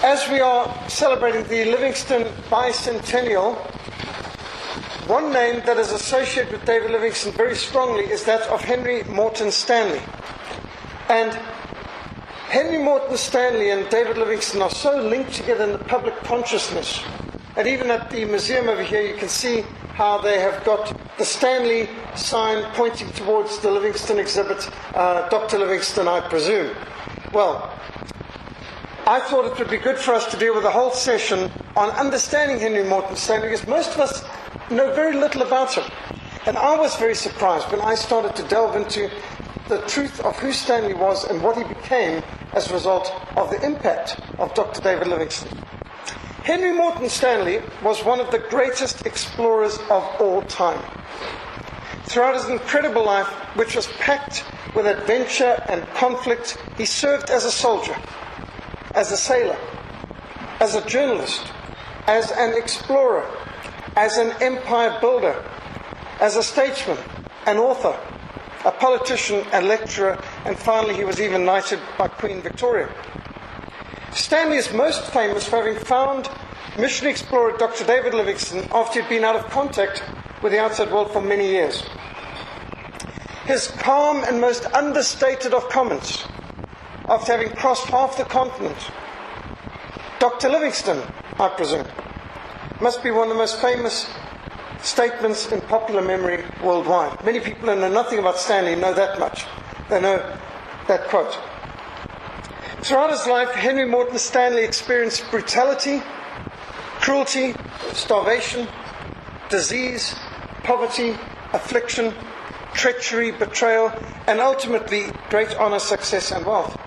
As we are celebrating the Livingstone bicentennial, one name that is associated with David Livingstone very strongly is that of Henry Morton Stanley. And Henry Morton Stanley and David Livingstone are so linked together in the public consciousness. And even at the museum over here, you can see how they have got the Stanley sign pointing towards the Livingstone exhibit, Dr. Livingstone, I presume. Well, I thought it would be good for us to deal with a whole session on understanding Henry Morton Stanley, because most of us know very little about him. And I was very surprised when I started to delve into the truth of who Stanley was and what he became as a result of the impact of Dr. David Livingstone. Henry Morton Stanley was one of the greatest explorers of all time. Throughout his incredible life, which was packed with adventure and conflict, he served as a soldier, as a sailor, as a journalist, as an explorer, as an empire builder, as a statesman, an author, a politician, a lecturer, and finally he was even knighted by Queen Victoria. Stanley is most famous for having found missionary explorer Dr. David Livingstone after he'd been out of contact with the outside world for many years. His calm and most understated of comments, after having crossed half the continent, Dr. Livingstone, I presume, must be one of the most famous statements in popular memory worldwide. Many people who know nothing about Stanley know that much. They know that quote. Throughout his life, Henry Morton Stanley experienced brutality, cruelty, starvation, disease, poverty, affliction, treachery, betrayal, and ultimately great honor, success, and wealth.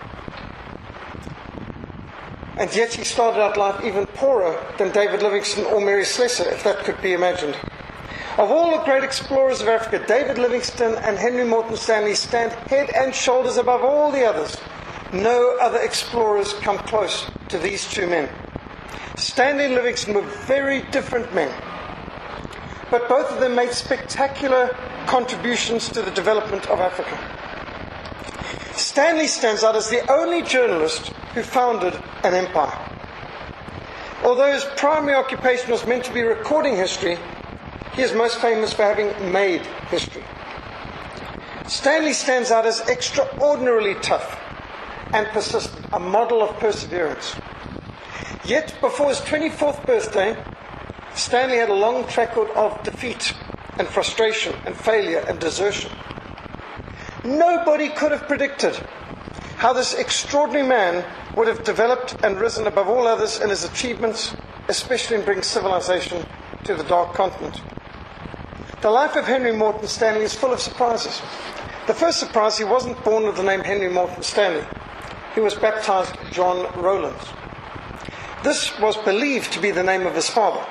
And yet he started out life even poorer than David Livingstone or Mary Slessor, if that could be imagined. Of all the great explorers of Africa, David Livingstone and Henry Morton Stanley stand head and shoulders above all the others. No other explorers come close to these two men. Stanley and Livingstone were very different men, but both of them made spectacular contributions to the development of Africa. Stanley stands out as the only journalist who founded an empire. Although his primary occupation was meant to be recording history, he is most famous for having made history. Stanley stands out as extraordinarily tough and persistent, a model of perseverance. Yet, before his 24th birthday, Stanley had a long track record of defeat and frustration and failure and desertion. Nobody could have predicted how this extraordinary man would have developed and risen above all others in his achievements, especially in bringing civilization to the dark continent. The life of Henry Morton Stanley is full of surprises. The first surprise, he wasn't born with the name Henry Morton Stanley. He was baptized John Rowlands. This was believed to be the name of his father.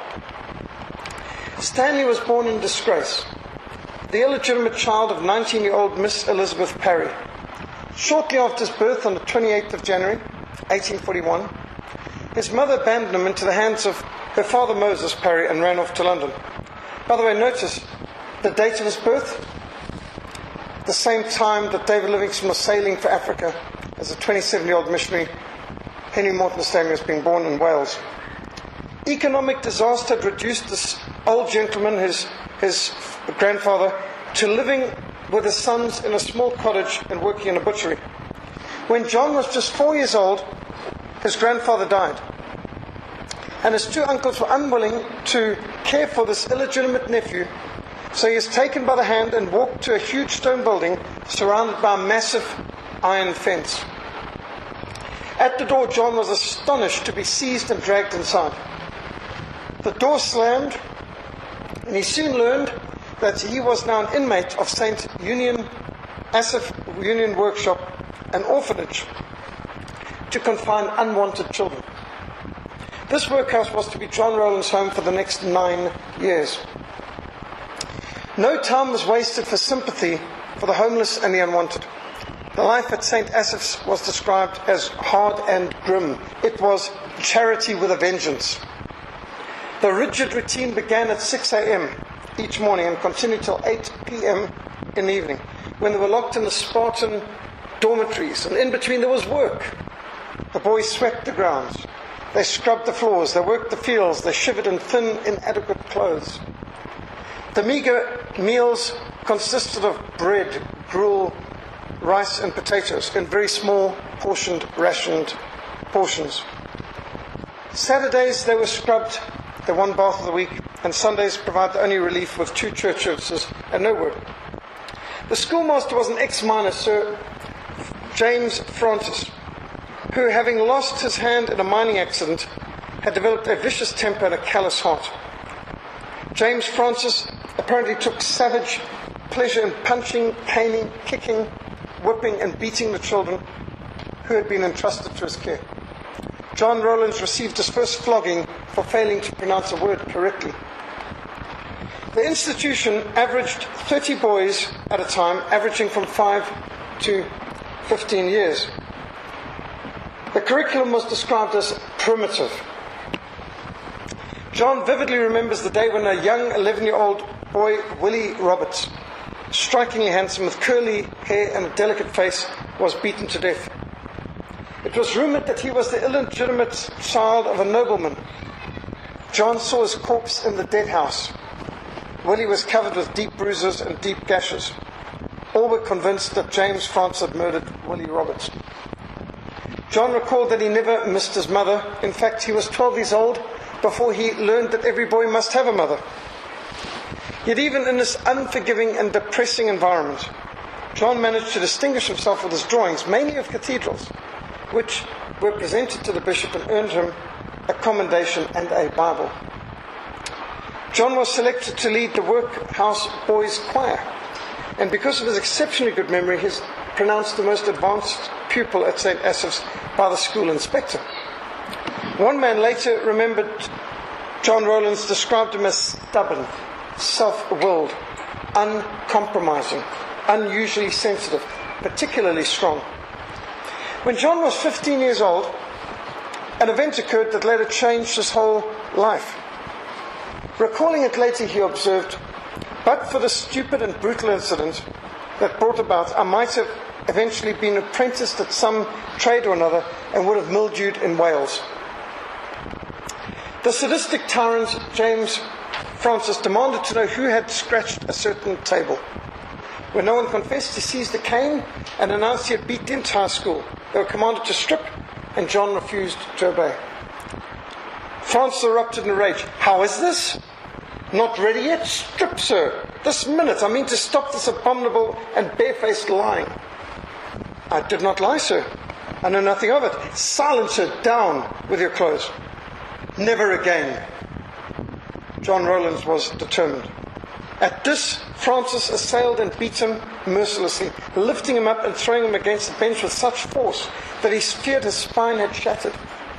Stanley was born in disgrace, the illegitimate child of 19-year-old Miss Elizabeth Parry. Shortly after his birth on the 28th of January, 1841, his mother abandoned him into the hands of her father Moses Parry and ran off to London. By the way, notice the date of his birth, the same time that David Livingstone was sailing for Africa as a 27-year-old missionary. Henry Morton Stanley was being born in Wales. Economic disaster had reduced this old gentleman, his grandfather, to living with his sons in a small cottage and working in a butchery. When John was just 4 years old, his grandfather died. And his two uncles were unwilling to care for this illegitimate nephew, so he is taken by the hand and walked to a huge stone building surrounded by a massive iron fence. At the door, John was astonished to be seized and dragged inside. The door slammed, and he soon learned that he was now an inmate of St. Asaph Union Workshop, an orphanage to confine unwanted children. This workhouse was to be John Rowlands' home for the next 9 years. No time was wasted for sympathy for the homeless and the unwanted. The life at St. Asaph's was described as hard and grim. It was charity with a vengeance. The rigid routine began at 6 a.m. each morning and continued till 8 p.m. in the evening, when they were locked in the Spartan dormitories, and in between there was work. The boys swept the grounds, They scrubbed the floors, they worked the fields, they shivered in thin, inadequate clothes. The meagre meals consisted of bread, gruel, rice and potatoes in very small rationed portions. Saturdays they were scrubbed, the one bath of the week, and Sundays provided the only relief with 2 church services and no work. The schoolmaster was an ex-miner, Sir James Francis, who, having lost his hand in a mining accident, had developed a vicious temper and a callous heart. James Francis apparently took savage pleasure in punching, caning, kicking, whipping and beating the children who had been entrusted to his care. John Rowlands received his first flogging for failing to pronounce a word correctly. The institution averaged 30 boys at a time, averaging from 5 to 15 years. The curriculum was described as primitive. John vividly remembers the day when a young 11-year-old boy, Willie Roberts, strikingly handsome with curly hair and a delicate face, was beaten to death. It was rumoured that he was the illegitimate child of a nobleman. John saw his corpse in the dead house. Willie was covered with deep bruises and deep gashes. All were convinced that James Francis had murdered Willie Roberts. John recalled that he never missed his mother. In fact, he was 12 years old before he learned that every boy must have a mother. Yet even in this unforgiving and depressing environment, John managed to distinguish himself with his drawings, mainly of cathedrals, which were presented to the bishop and earned him a commendation and a Bible. John was selected to lead the workhouse boys' choir, and because of his exceptionally good memory, he's pronounced the most advanced pupil at St. Asaph's by the school inspector. One man later remembered John Rowlands described him as stubborn, self-willed, uncompromising, unusually sensitive, particularly strong. When John was 15 years old, an event occurred that later changed his whole life. Recalling it later, he observed, "But for the stupid and brutal incident that brought about, I might have eventually been apprenticed at some trade or another and would have mildewed in Wales." The sadistic tyrant, James Francis, demanded to know who had scratched a certain table. When no one confessed, he seized a cane and announced he had beat the entire school. They were commanded to strip, and John refused to obey. Francis erupted in a rage. "How is this? Not ready yet? Strip, sir! This minute! I mean to stop this abominable and barefaced lying." "I did not lie, sir. I know nothing of it." "Silence, sir! Down with your clothes." "Never again." John Rowlands was determined. At this, Francis assailed and beat him mercilessly, lifting him up and throwing him against the bench with such force that he feared his spine had shattered.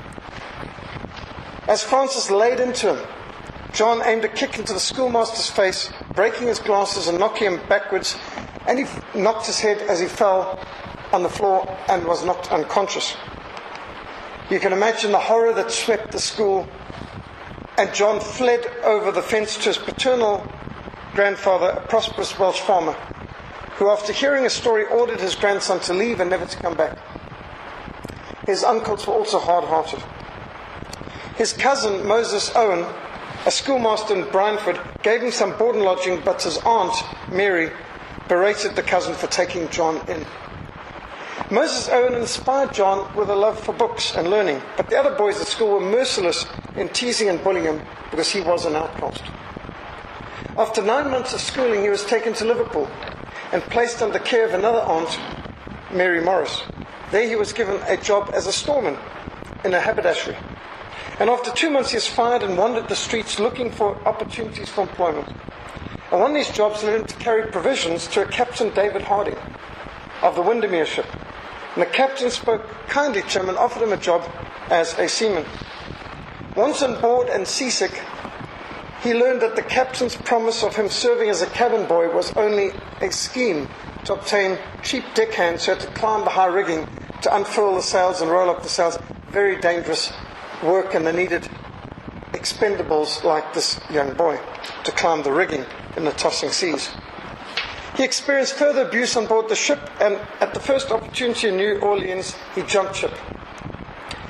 As Francis laid into him, John aimed a kick into the schoolmaster's face, breaking his glasses and knocking him backwards, and he knocked his head as he fell on the floor and was knocked unconscious. You can imagine the horror that swept the school, and John fled over the fence to his paternal grandfather, a prosperous Welsh farmer, who, after hearing his story, ordered his grandson to leave and never to come back. His uncles were also hard-hearted. His cousin, Moses Owen, a schoolmaster in Brynford, gave him some board and lodging, but his aunt, Mary, berated the cousin for taking John in. Moses Owen inspired John with a love for books and learning, but the other boys at school were merciless in teasing and bullying him because he was an outcast. After 9 months of schooling, he was taken to Liverpool and placed under care of another aunt, Mary Morris. There he was given a job as a storeman in a haberdashery. And after 2 months, he was fired and wandered the streets looking for opportunities for employment. And one of these jobs led him to carry provisions to a Captain David Harding of the Windermere ship. And the captain spoke kindly to him and offered him a job as a seaman. Once on board and seasick, he learned that the captain's promise of him serving as a cabin boy was only a scheme to obtain cheap deckhands who had to climb the high rigging to unfurl the sails and roll up the sails. Very dangerous work, and they needed expendables like this young boy to climb the rigging in the tossing seas. He experienced further abuse on board the ship, and at the first opportunity in New Orleans, he jumped ship.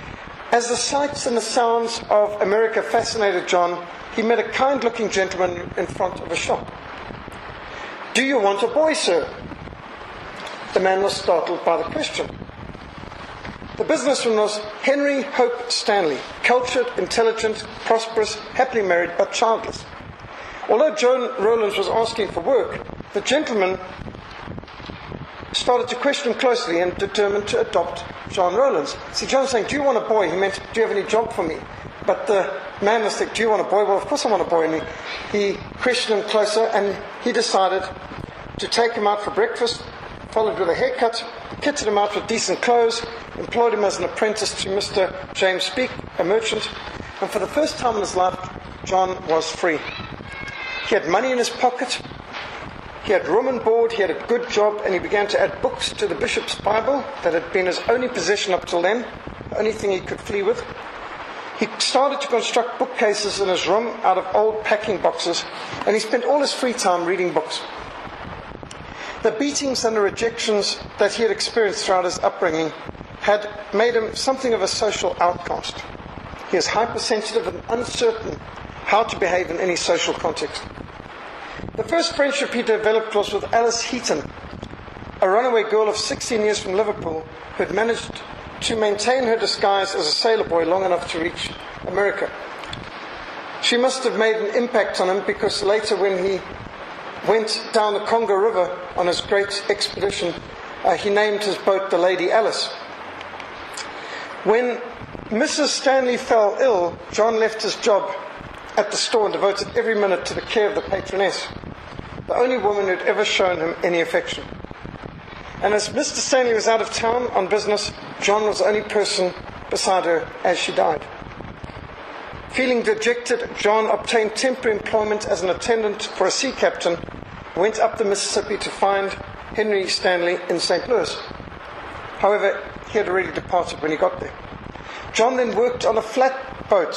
As the sights and the sounds of America fascinated John, he met a kind-looking gentleman in front of a shop. "Do you want a boy, sir?" The man was startled by the question. The businessman was Henry Hope Stanley, cultured, intelligent, prosperous, happily married, but childless. Although John Rowlands was asking for work, the gentleman started to question him closely and determined to adopt John Rowlands. See, John's saying, "Do you want a boy?" He meant, "Do you have any job for me?" But the man was like, "Do you want a boy?" "Well, of course I want a boy." And he questioned him closer, and he decided to take him out for breakfast, followed with a haircut, kitted him out with decent clothes, employed him as an apprentice to Mr. James Speake, a merchant, and for the first time in his life, John was free. He had money in his pocket, he had room and board, he had a good job, and he began to add books to the bishop's Bible that had been his only possession up till then, the only thing he could flee with. He started to construct bookcases in his room out of old packing boxes, and he spent all his free time reading books. The beatings and the rejections that he had experienced throughout his upbringing had made him something of a social outcast. He is hypersensitive and uncertain how to behave in any social context. The first friendship he developed was with Alice Heaton, a runaway girl of 16 years from Liverpool who had managed to maintain her disguise as a sailor boy long enough to reach America. She must have made an impact on him, because later when he went down the Congo River on his great expedition, he named his boat the Lady Alice. When Mrs. Stanley fell ill, John left his job at the store and devoted every minute to the care of the patroness, the only woman who had ever shown him any affection. And as Mr. Stanley was out of town on business, John was the only person beside her as she died. Feeling dejected, John obtained temporary employment as an attendant for a sea captain, went up the Mississippi to find Henry Stanley in St. Louis. However, he had already departed when he got there. John then worked on a flatboat,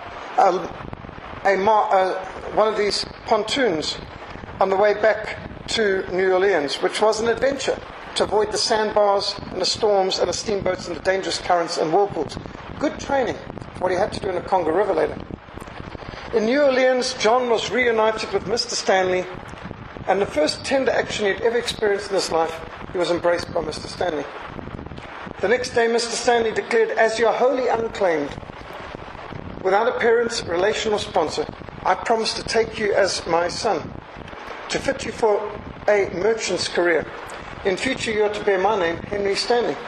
one of these pontoons, on the way back to New Orleans, which was an adventure to avoid the sandbars and the storms and the steamboats and the dangerous currents and whirlpools. Good training for what he had to do in the Congo River later. In New Orleans, John was reunited with Mr. Stanley, and the first tender action he had ever experienced in his life, he was embraced by Mr. Stanley. The next day, Mr. Stanley declared, "As you are wholly unclaimed, without a parent, relation or sponsor, I promise to take you as my son, to fit you for a merchant's career. In future, you are to bear my name, Henry Stanley."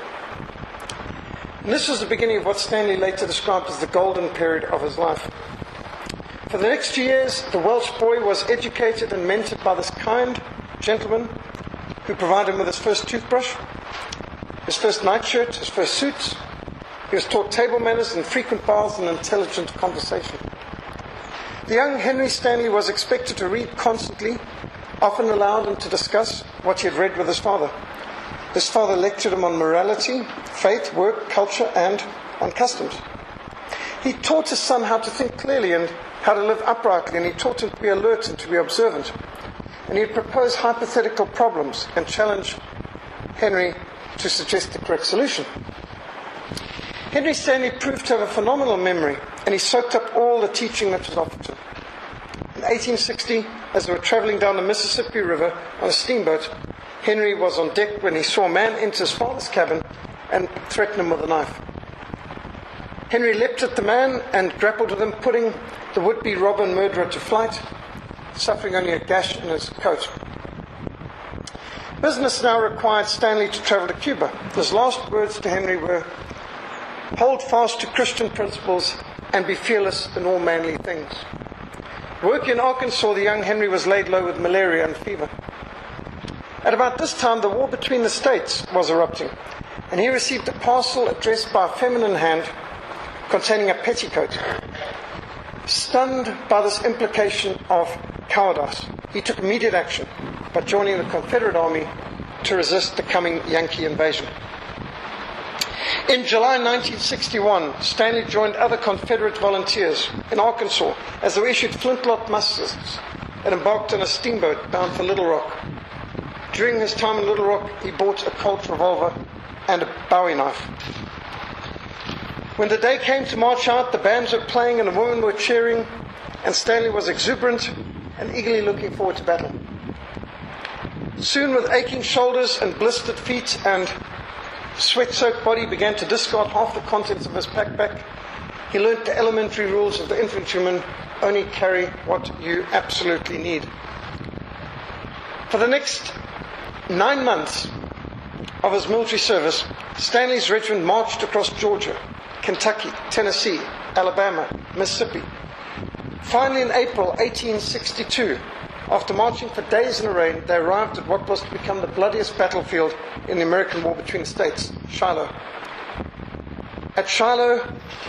And this was the beginning of what Stanley later described as the golden period of his life. For the next 2 years, the Welsh boy was educated and mentored by this kind gentleman who provided him with his first toothbrush, his first nightshirt, his first suits. He was taught table manners and frequent baths and intelligent conversation. The young Henry Stanley was expected to read constantly, often allowed him to discuss what he had read with his father. His father lectured him on morality, faith, work, culture, and on customs. He taught his son how to think clearly and how to live uprightly, and he taught him to be alert and to be observant. And he'd propose hypothetical problems and challenge Henry to suggest the correct solution. Henry Stanley proved to have a phenomenal memory, and he soaked up all the teaching that was offered to him. In 1860, as they were traveling down the Mississippi River on a steamboat, Henry was on deck when he saw a man enter his father's cabin and threaten him with a knife. Henry leapt at the man and grappled with him, putting the would-be robber and murderer to flight, suffering only a gash in his coat. Business now required Stanley to travel to Cuba. His last words to Henry were, "Hold fast to Christian principles and be fearless in all manly things." Working in Arkansas, the young Henry was laid low with malaria and fever. At about this time, the war between the states was erupting, and he received a parcel addressed by a feminine hand containing a petticoat. Stunned by this implication of cowardice, he took immediate action by joining the Confederate Army to resist the coming Yankee invasion. In July 1961, Stanley joined other Confederate volunteers in Arkansas as they were issued flintlock muskets and embarked on a steamboat bound for Little Rock. During his time in Little Rock, he bought a Colt revolver and a Bowie knife. When the day came to march out, the bands were playing and the women were cheering, and Stanley was exuberant and eagerly looking forward to battle. Soon, with aching shoulders and blistered feet and sweat-soaked body, began to discard half the contents of his packback. He learnt the elementary rules of the infantryman: only carry what you absolutely need. For the next 9 months of his military service, Stanley's regiment marched across Georgia, Kentucky, Tennessee, Alabama, Mississippi. Finally, in April 1862, after marching for days in the rain, they arrived at what was to become the bloodiest battlefield in the American War between the states, Shiloh. At Shiloh,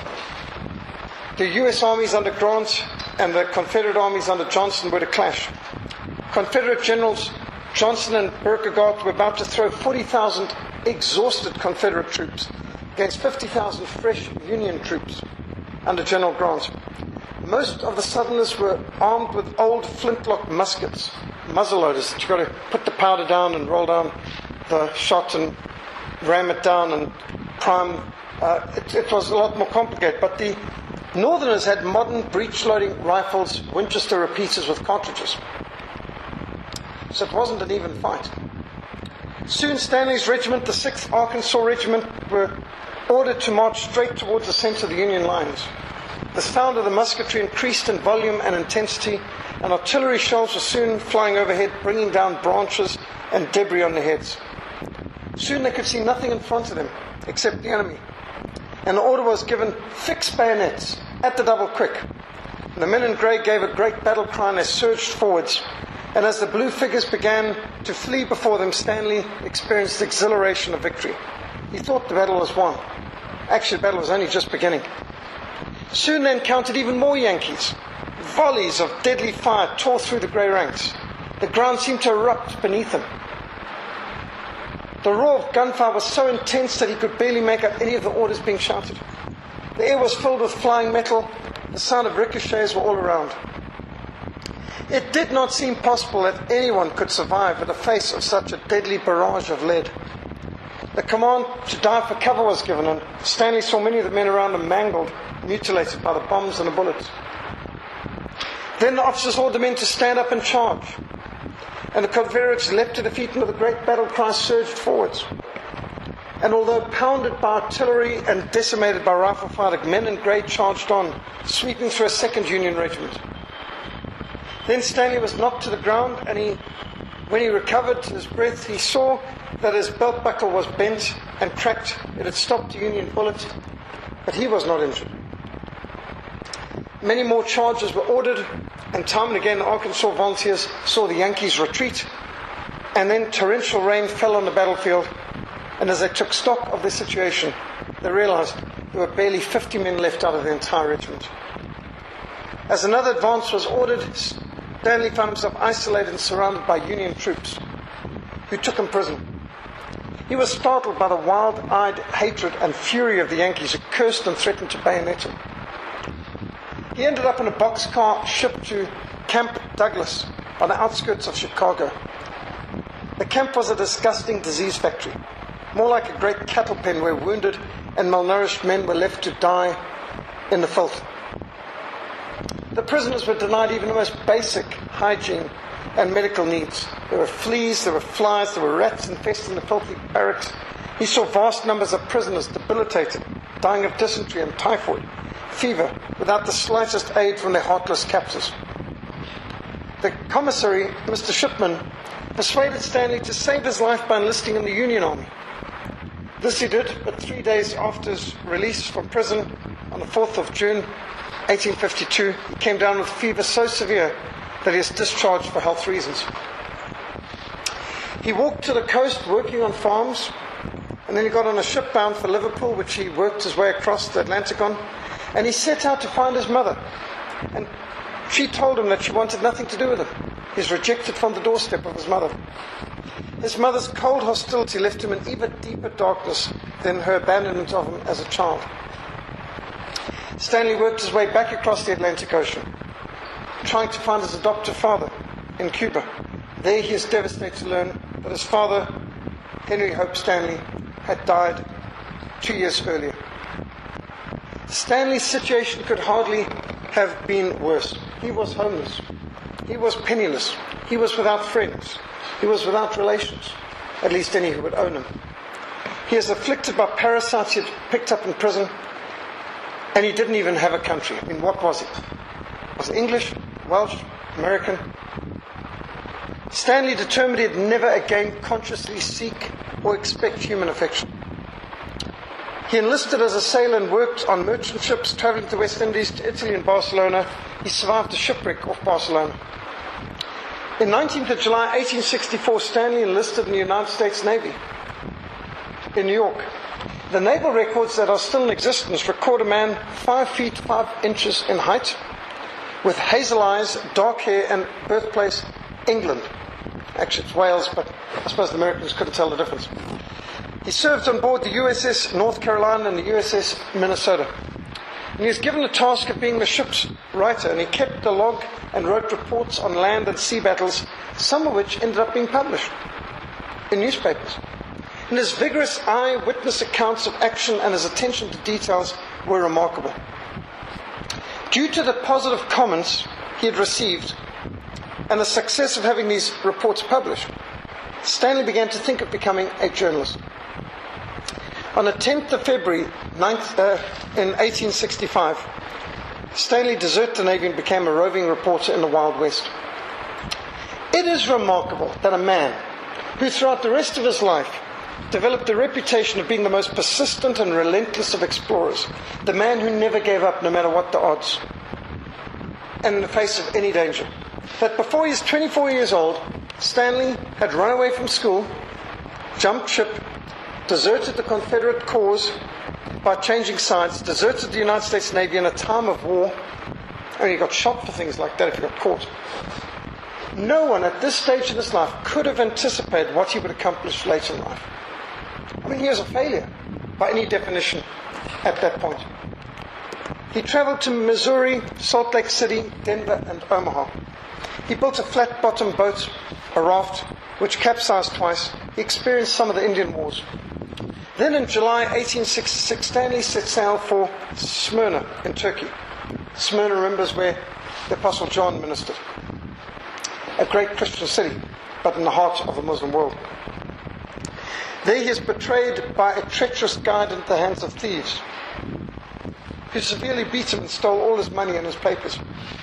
the U.S. armies under Grant and the Confederate armies under Johnson were to clash. Confederate generals Johnson and Beauregard were about to throw 40,000 exhausted Confederate troops against 50,000 fresh Union troops under General Grant. Most of the Southerners were armed with old flintlock muskets, muzzleloaders that you've got to put the powder down and roll down the shot and ram it down and prime. It was a lot more complicated, but the Northerners had modern breech-loading rifles, Winchester repeaters with cartridges. So it wasn't an even fight. Soon Stanley's regiment, the 6th Arkansas Regiment, were ordered to march straight towards the center of the Union lines. The sound of the musketry increased in volume and intensity, and artillery shells were soon flying overhead, bringing down branches and debris on their heads. Soon they could see nothing in front of them except the enemy. And the order was given: fix bayonets at the double quick. And the men in grey gave a great battle cry and they surged forwards. And as the blue figures began to flee before them, Stanley experienced the exhilaration of victory. He thought the battle was won. Actually, the battle was only just beginning. Soon they encountered even more Yankees. Volleys of deadly fire tore through the grey ranks. The ground seemed to erupt beneath them. The roar of gunfire was so intense that he could barely make out any of the orders being shouted. The air was filled with flying metal. The sound of ricochets were all around. It did not seem possible that anyone could survive in the face of such a deadly barrage of lead. The command to dive for cover was given, and Stanley saw many of the men around him mangled, mutilated by the bombs and the bullets. Then the officers ordered the men to stand up and charge. And the Confederates leapt to their feet, and with a great battle cry surged forwards. And although pounded by artillery and decimated by rifle fire, the men in grey charged on, sweeping through a 2nd Union regiment. Then Stanley was knocked to the ground, and when he recovered his breath, he saw that his belt buckle was bent and cracked. It had stopped a Union bullet, but he was not injured. Many more charges were ordered, and time and again the Arkansas volunteers saw the Yankees retreat, and then torrential rain fell on the battlefield, and as they took stock of the situation, they realized there were barely 50 men left out of the entire regiment. As another advance was ordered, Stanley found himself isolated and surrounded by Union troops, who took him prisoner. He was startled by the wild-eyed hatred and fury of the Yankees, who cursed and threatened to bayonet him. He ended up in a boxcar shipped to Camp Douglas on the outskirts of Chicago. The camp was a disgusting disease factory, more like a great cattle pen where wounded and malnourished men were left to die in the filth. The prisoners were denied even the most basic hygiene and medical needs. There were fleas, there were flies, there were rats infesting the filthy barracks. He saw vast numbers of prisoners debilitated, dying of dysentery and typhoid fever, without the slightest aid from their heartless captors. The commissary, Mr. Shipman, persuaded Stanley to save his life by enlisting in the Union Army. This he did, but 3 days after his release from prison, on the 4th of June, 1852, he came down with fever so severe that he was discharged for health reasons. He walked to the coast working on farms, and then he got on a ship bound for Liverpool, which he worked his way across the Atlantic on, and he set out to find his mother. And she told him that she wanted nothing to do with him. He was rejected from the doorstep of his mother. His mother's cold hostility left him in even deeper darkness than her abandonment of him as a child. Stanley worked his way back across the Atlantic Ocean, trying to find his adoptive father in Cuba. There he is devastated to learn that his father, Henry Hope Stanley, had died 2 years earlier. Stanley's situation could hardly have been worse. He was homeless. He was penniless. He was without friends. He was without relations, at least any who would own him. He is afflicted by parasites he had picked up in prison, and he didn't even have a country. I mean, what was it? Was it English, Welsh, American? Stanley determined he'd never again consciously seek or expect human affection. He enlisted as a sailor and worked on merchant ships traveling to the West Indies, to Italy and Barcelona. He survived a shipwreck off Barcelona. In 19th of July 1864, Stanley enlisted in the United States Navy in New York. The naval records that are still in existence record a man 5 feet 5 inches in height, with hazel eyes, dark hair, and birthplace England. Actually, it's Wales, but I suppose the Americans couldn't tell the difference. He served on board the USS North Carolina and the USS Minnesota. And he was given the task of being the ship's writer, and he kept a log and wrote reports on land and sea battles, some of which ended up being published in newspapers. And his vigorous eyewitness accounts of action and his attention to details were remarkable. Due to the positive comments he had received and the success of having these reports published, Stanley began to think of becoming a journalist. On the 10th of February in 1865, Stanley deserted the Navy and became a roving reporter in the Wild West. It is remarkable that a man who throughout the rest of his life developed the reputation of being the most persistent and relentless of explorers, the man who never gave up no matter what the odds, and in the face of any danger, that before he was 24 years old, Stanley had run away from school, jumped ship, deserted the Confederate cause by changing sides, deserted the United States Navy in a time of war, and he got shot for things like that if he got caught. No one at this stage in his life could have anticipated what he would accomplish later in life. I mean, he was a failure by any definition at that point. He traveled to Missouri, Salt Lake City, Denver, and Omaha. He built a flat-bottom boat, a raft, which capsized twice. He experienced some of the Indian Wars. Then in July 1866, Stanley set sail for Smyrna in Turkey. Smyrna, remember, is where the Apostle John ministered. A great Christian city, but in the heart of the Muslim world. There he is betrayed by a treacherous guide into the hands of thieves, who severely beat him and stole all his money and his papers.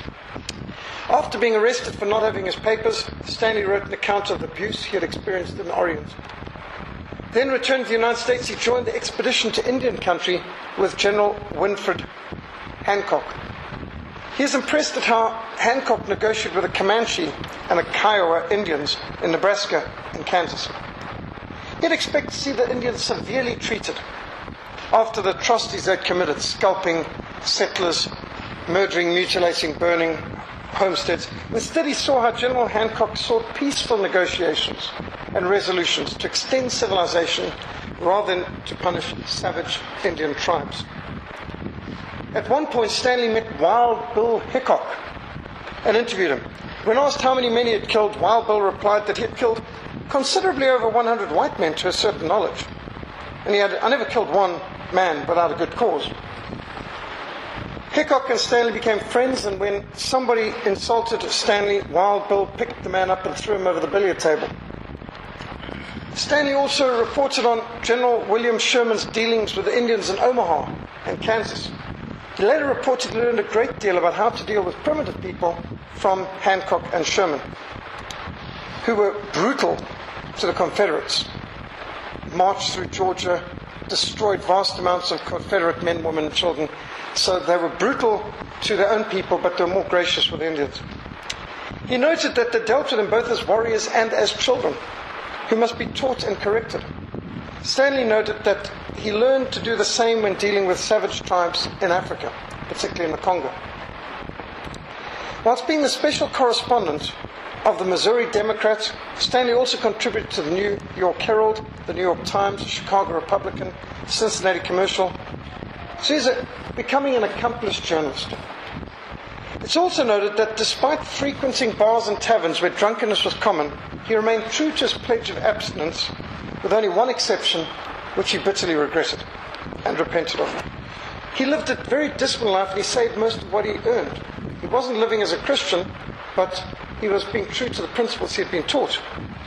After being arrested for not having his papers, Stanley wrote an account of the abuse he had experienced in the Orient. Then returned to the United States, he joined the expedition to Indian country with General Winfield Hancock. He is impressed at how Hancock negotiated with the Comanche and the Kiowa Indians in Nebraska and Kansas. He'd expect to see the Indians severely treated after the atrocities they'd committed, scalping settlers, murdering, mutilating, burning homesteads. Instead, he saw how General Hancock sought peaceful negotiations and resolutions to extend civilization rather than to punish savage Indian tribes. At one point, Stanley met Wild Bill Hickok and interviewed him. When asked how many men he had killed, Wild Bill replied that he had killed considerably over 100 white men to a certain knowledge. And I never killed one man without a good cause. Hickok and Stanley became friends, and when somebody insulted Stanley, Wild Bill picked the man up and threw him over the billiard table. Stanley also reported on General William Sherman's dealings with the Indians in Omaha and Kansas. He later reported he learned a great deal about how to deal with primitive people from Hancock and Sherman, who were brutal to the Confederates, marched through Georgia, destroyed vast amounts of Confederate men, women, and children. So they were brutal to their own people, but they were more gracious with the Indians. He noted that they dealt with them both as warriors and as children, who must be taught and corrected. Stanley noted that he learned to do the same when dealing with savage tribes in Africa, particularly in the Congo. Whilst being the special correspondent of the Missouri Democrat, Stanley also contributed to the New York Herald, the New York Times, the Chicago Republican, Cincinnati Commercial. So he's becoming an accomplished journalist. It's also noted that despite frequenting bars and taverns where drunkenness was common, he remained true to his pledge of abstinence, with only one exception, which he bitterly regretted and repented of. He lived a very disciplined life and he saved most of what he earned. He wasn't living as a Christian, but he was being true to the principles he had been taught.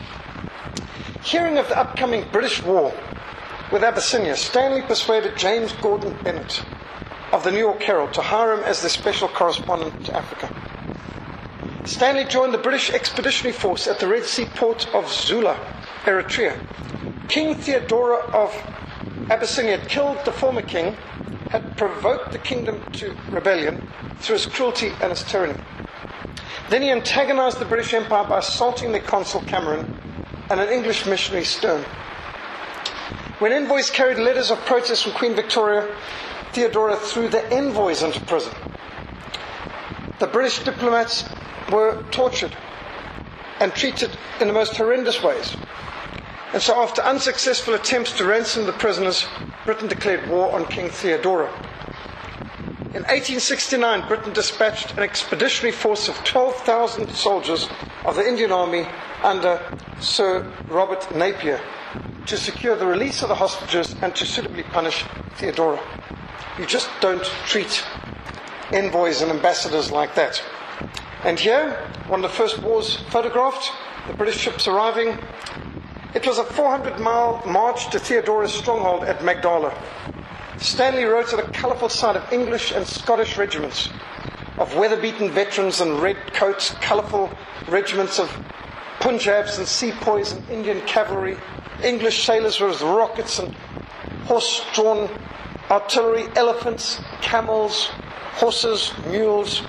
Hearing of the upcoming British war with Abyssinia, Stanley persuaded James Gordon Bennett of the New York Herald to hire him as their special correspondent to Africa. Stanley joined the British Expeditionary Force at the Red Sea port of Zula, Eritrea. King Theodora of Abyssinia had killed the former king, had provoked the kingdom to rebellion through his cruelty and his tyranny. Then he antagonized the British Empire by assaulting their consul Cameron and an English missionary Stern. When envoys carried letters of protest from Queen Victoria, Theodora threw the envoys into prison. The British diplomats were tortured and treated in the most horrendous ways. And so after unsuccessful attempts to ransom the prisoners, Britain declared war on King Theodora. In 1869, Britain dispatched an expeditionary force of 12,000 soldiers of the Indian Army under Sir Robert Napier to secure the release of the hostages and to suitably punish Theodora. You just don't treat envoys and ambassadors like that. And here, one of the first wars photographed, the British ships arriving. It was a 400-mile march to Theodora's stronghold at Magdala. Stanley wrote at a colourful sight of English and Scottish regiments, of weather-beaten veterans and red coats, colourful regiments of Punjabs and sepoys and Indian cavalry, English sailors with rockets and horse-drawn artillery, elephants, camels, horses, mules.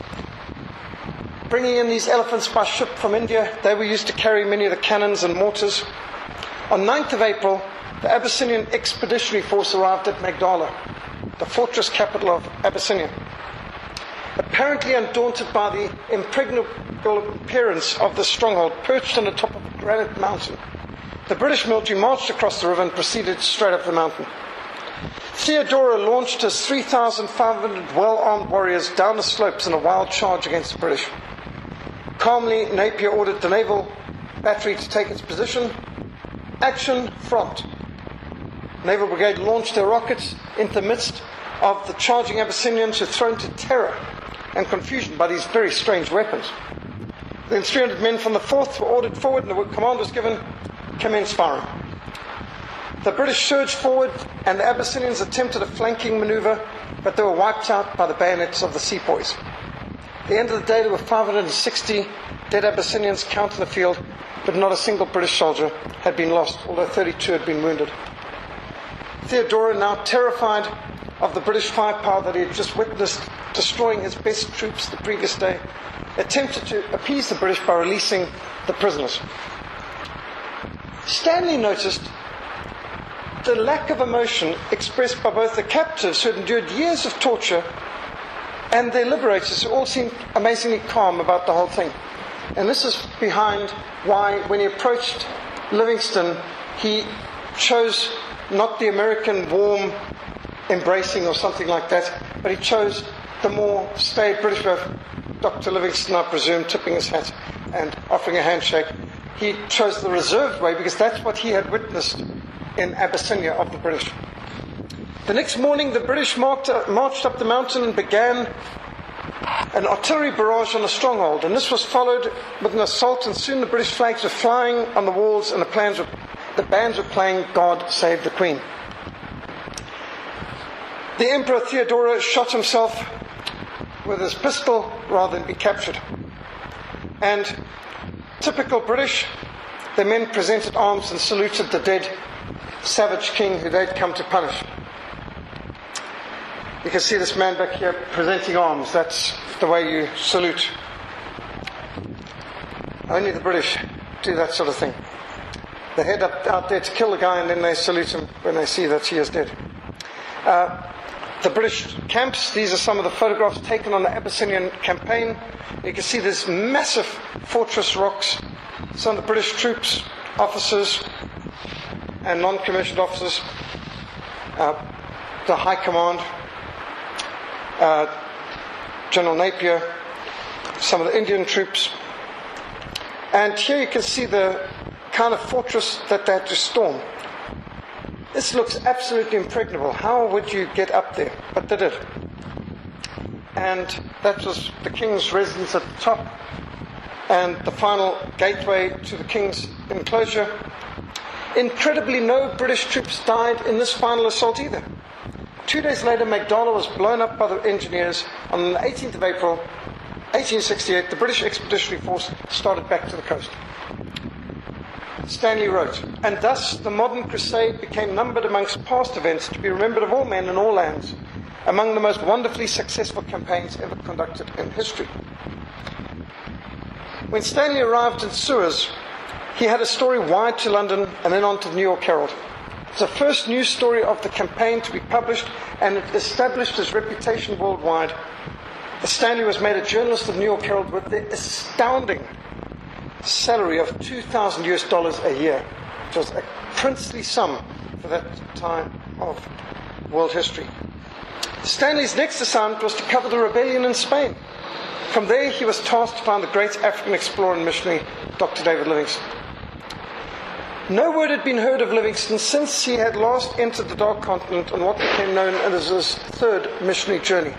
Bringing in these elephants by ship from India, they were used to carry many of the cannons and mortars. On 9th of April, the Abyssinian Expeditionary Force arrived at Magdala, the fortress capital of Abyssinia. Apparently undaunted by the impregnable appearance of the stronghold perched on the top of a granite mountain, the British military marched across the river and proceeded straight up the mountain. Theodora launched his 3,500 well-armed warriors down the slopes in a wild charge against the British. Calmly, Napier ordered the naval battery to take its position. Action, front. Naval Brigade launched their rockets into the midst of the charging Abyssinians, who were thrown to terror and confusion by these very strange weapons. Then 300 men from the 4th were ordered forward and the command was given, commence firing. The British surged forward and the Abyssinians attempted a flanking maneuver, but they were wiped out by the bayonets of the sepoys. At the end of the day, there were 560 dead Abyssinians counted in the field, but not a single British soldier had been lost, although 32 had been wounded. Theodora, now terrified of the British firepower that he had just witnessed destroying his best troops the previous day, attempted to appease the British by releasing the prisoners. Stanley noticed the lack of emotion expressed by both the captives who had endured years of torture and their liberators, who all seemed amazingly calm about the whole thing. And this is behind why, when he approached Livingstone, he chose not the American warm embracing or something like that, but he chose the more staid British way of Dr. Livingstone, I presume, tipping his hat and offering a handshake. He chose the reserved way because that's what he had witnessed in Abyssinia of the British. The next morning, the British marched up the mountain and began an artillery barrage on the stronghold, and this was followed with an assault, and soon the British flags were flying on the walls and the bands were playing God Save the Queen. The Emperor Theodora shot himself with his pistol rather than be captured. And typical British, the men presented arms and saluted the dead savage king who they'd come to punish. You can see this man back here presenting arms. That's the way you salute. Only the British do that sort of thing. They head up out there to kill the guy and then they salute him when they see that he is dead. The British camps, these are some of the photographs taken on the Abyssinian campaign. You can see this massive fortress rocks. Some of the British troops, officers and non-commissioned officers, the High Command, General Napier, some of the Indian troops. And here you can see the kind of fortress that they had to storm. This looks absolutely impregnable. How would you get up there? But they did. And that was the king's residence at the top and the final gateway to the king's enclosure. Incredibly, no British troops died in this final assault either. 2 days later, Magdala was blown up by the engineers. On the 18th of April, 1868, the British Expeditionary Force started back to the coast. Stanley wrote, "And thus the modern crusade became numbered amongst past events to be remembered of all men in all lands, among the most wonderfully successful campaigns ever conducted in history." When Stanley arrived in Suez, he had a story wired to London and then on to the New York Herald. It's the first news story of the campaign to be published, and it established his reputation worldwide. Stanley was made a journalist of the New York Herald with the astounding salary of $2,000 a year, which was a princely sum for that time of world history. Stanley's next assignment was to cover the rebellion in Spain. From there, he was tasked to find the great African explorer and missionary, Dr. David Livingstone. No word had been heard of Livingstone since he had last entered the Dark Continent on what became known as his third missionary journey.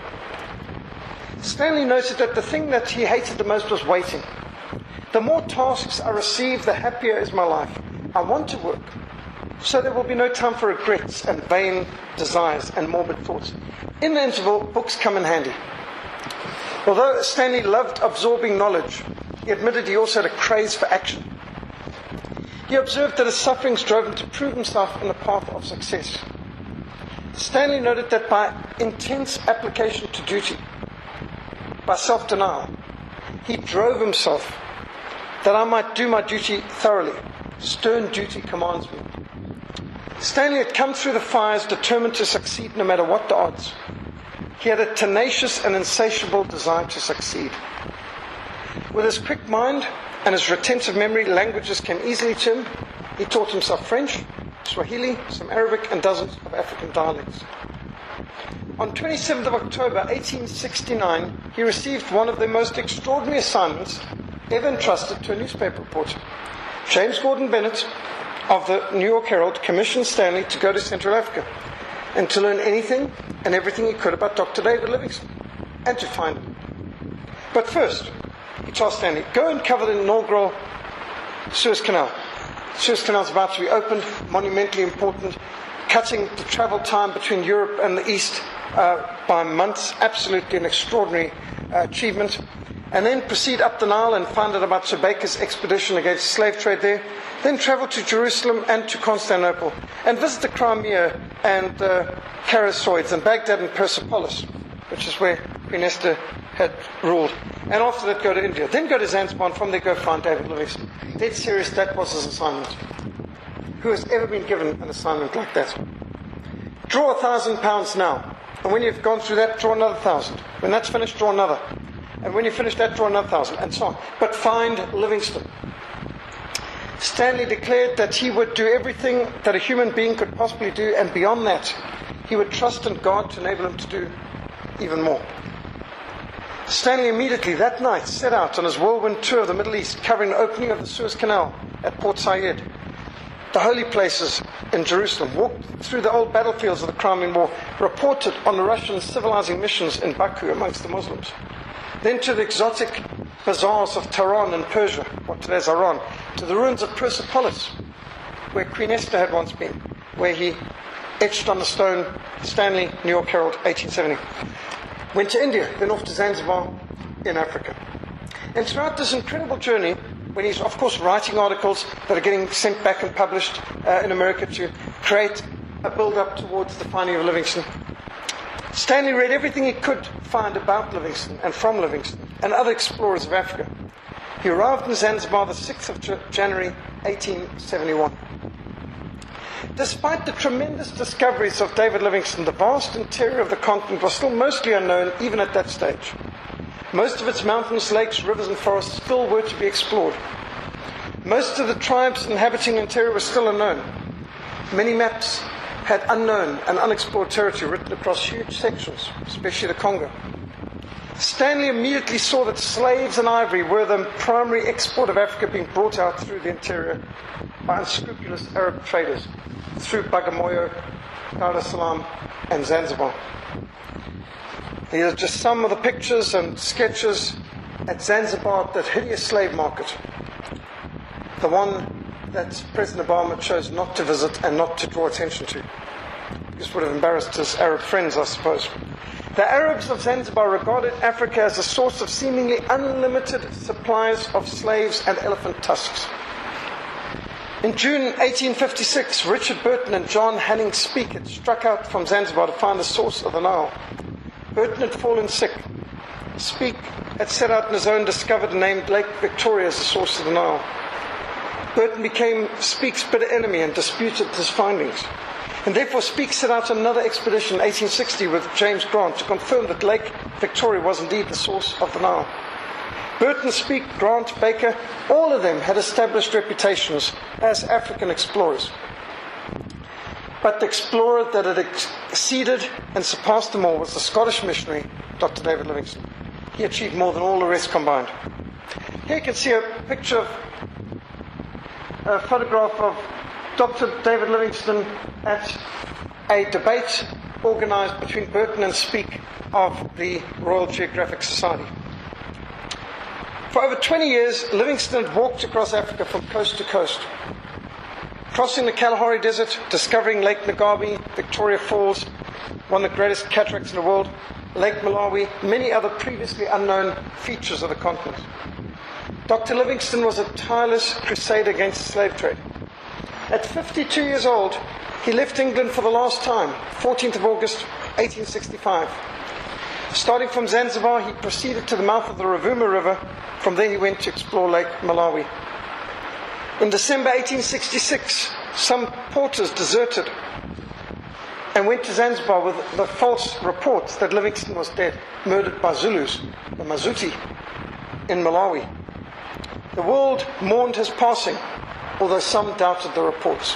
Stanley noted that the thing that he hated the most was waiting. "The more tasks I receive, the happier is my life. I want to work, so there will be no time for regrets and vain desires and morbid thoughts. In the interval, books come in handy." Although Stanley loved absorbing knowledge, he admitted he also had a craze for action. He observed that his sufferings drove him to prove himself in the path of success. Stanley noted that by intense application to duty, by self-denial, he drove himself that I might do my duty thoroughly. Stern duty commands me. Stanley had come through the fires determined to succeed no matter what the odds. He had a tenacious and insatiable desire to succeed. With his quick mind and his retentive memory, languages came easily to him. He taught himself French, Swahili, some Arabic, and dozens of African dialects. On 27th of October 1869, he received one of the most extraordinary assignments ever entrusted to a newspaper reporter. James Gordon Bennett of the New York Herald commissioned Stanley to go to Central Africa and to learn anything and everything he could about Dr. David Livingstone and to find him. But first, he told Stanley, "Go and cover the inaugural Suez Canal." Suez Canal is about to be opened, monumentally important, cutting the travel time between Europe and the East by months. Absolutely an extraordinary achievement. And then proceed up the Nile and find out about Sir Baker's expedition against slave trade there. Then travel to Jerusalem and to Constantinople and visit the Crimea and Karasoids and Baghdad and Persepolis, which is where Queen Esther had ruled. And after that, go to India. Then go to Zanzibar, and from there go find David Livingstone. Dead serious, that was his assignment. Who has ever been given an assignment like that? Draw £1,000 now. And when you've gone through that, draw another 1,000. When that's finished, draw another. And when you finish that, draw another 1,000, and so on. But find Livingstone. Stanley declared that he would do everything that a human being could possibly do, and beyond that, he would trust in God to enable him to do even more. Stanley immediately that night set out on his whirlwind tour of the Middle East, covering the opening of the Suez Canal at Port Said, the holy places in Jerusalem, walked through the old battlefields of the Crimean War, reported on the Russian civilizing missions in Baku amongst the Muslims, then to the exotic bazaars of Tehran and Persia, what today is Iran, to the ruins of Persepolis, where Queen Esther had once been, where he etched on the stone, Stanley, New York Herald, 1870. Went to India, then off to Zanzibar in Africa. And throughout this incredible journey, when he's, of course, writing articles that are getting sent back and published in America to create a build-up towards the finding of Livingstone, Stanley read everything he could find about Livingstone and from Livingstone and other explorers of Africa. He arrived in Zanzibar the 6th of January 1871. Despite the tremendous discoveries of David Livingstone, the vast interior of the continent was still mostly unknown even at that stage. Most of its mountains, lakes, rivers and forests still were to be explored. Most of the tribes inhabiting the interior were still unknown. Many maps had unknown and unexplored territory written across huge sections, especially the Congo. Stanley immediately saw that slaves and ivory were the primary export of Africa, being brought out through the interior by unscrupulous Arab traders. through Bagamoyo, Dar es Salaam, and Zanzibar. These are just some of the pictures and sketches at Zanzibar, that hideous slave market. The one that President Obama chose not to visit and not to draw attention to. This would have embarrassed his Arab friends, I suppose. The Arabs of Zanzibar regarded Africa as a source of seemingly unlimited supplies of slaves and elephant tusks. In June 1856, Richard Burton and John Hanning Speke had struck out from Zanzibar to find the source of the Nile. Burton had fallen sick. Speke had set out on his own, discovered and named Lake Victoria as the source of the Nile. Burton became Speke's bitter enemy and disputed his findings. And therefore Speke set out on another expedition in 1860 with James Grant to confirm that Lake Victoria was indeed the source of the Nile. Burton, Speke, Grant, Baker, all of them had established reputations as African explorers. But the explorer that had exceeded and surpassed them all was the Scottish missionary, Dr. David Livingstone. He achieved more than all the rest combined. Here you can see a picture of a photograph of Dr. David Livingstone at a debate organized between Burton and Speke of the Royal Geographic Society. For over 20 years, Livingstone had walked across Africa from coast to coast, crossing the Kalahari Desert, discovering Lake Nagabi, Victoria Falls, one of the greatest cataracts in the world, Lake Malawi, many other previously unknown features of the continent. Dr. Livingstone was a tireless crusader against the slave trade. At 52 years old, he left England for the last time, 14th of August, 1865. Starting from Zanzibar, he proceeded to the mouth of the Rovuma River. From there he went to explore Lake Malawi. In December 1866, some porters deserted and went to Zanzibar with the false reports that Livingstone was dead, murdered by Zulus, the Mazuti, in Malawi. The world mourned his passing, although some doubted the reports.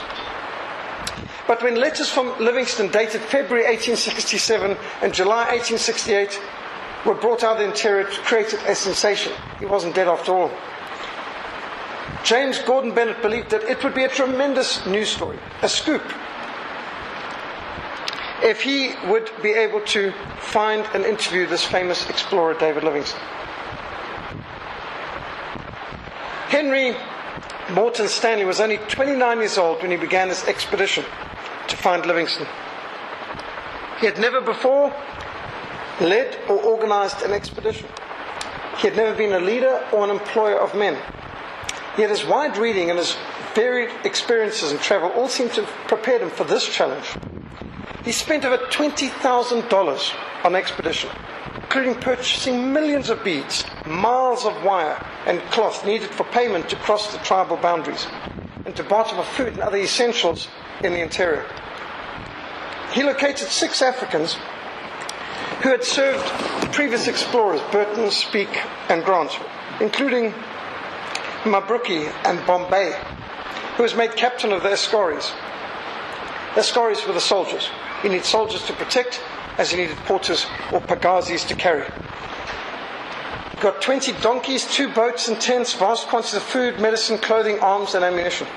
But when letters from Livingstone dated February 1867 and July 1868 were brought out of the interior, it created a sensation. He wasn't dead after all. James Gordon Bennett believed that it would be a tremendous news story, a scoop, if he would be able to find and interview this famous explorer, David Livingstone. Henry Morton Stanley was only 29 years old when he began this expedition to find Livingstone. He had never before led or organized an expedition. He had never been a leader or an employer of men. Yet his wide reading and his varied experiences in travel all seemed to have prepared him for this challenge. He spent over $20,000 on the expedition, including purchasing millions of beads, miles of wire and cloth needed for payment to cross the tribal boundaries, and to barter for food and other essentials in the interior. He located 6 Africans who had served the previous explorers, Burton, Speke and Grant, including Mabruki and Bombay, who was made captain of the Askaris. The Askaris were the soldiers. You need soldiers to protect, as you needed porters or pagazis to carry. He got 20 donkeys, 2 boats and tents, vast quantities of food, medicine, clothing, arms and ammunition.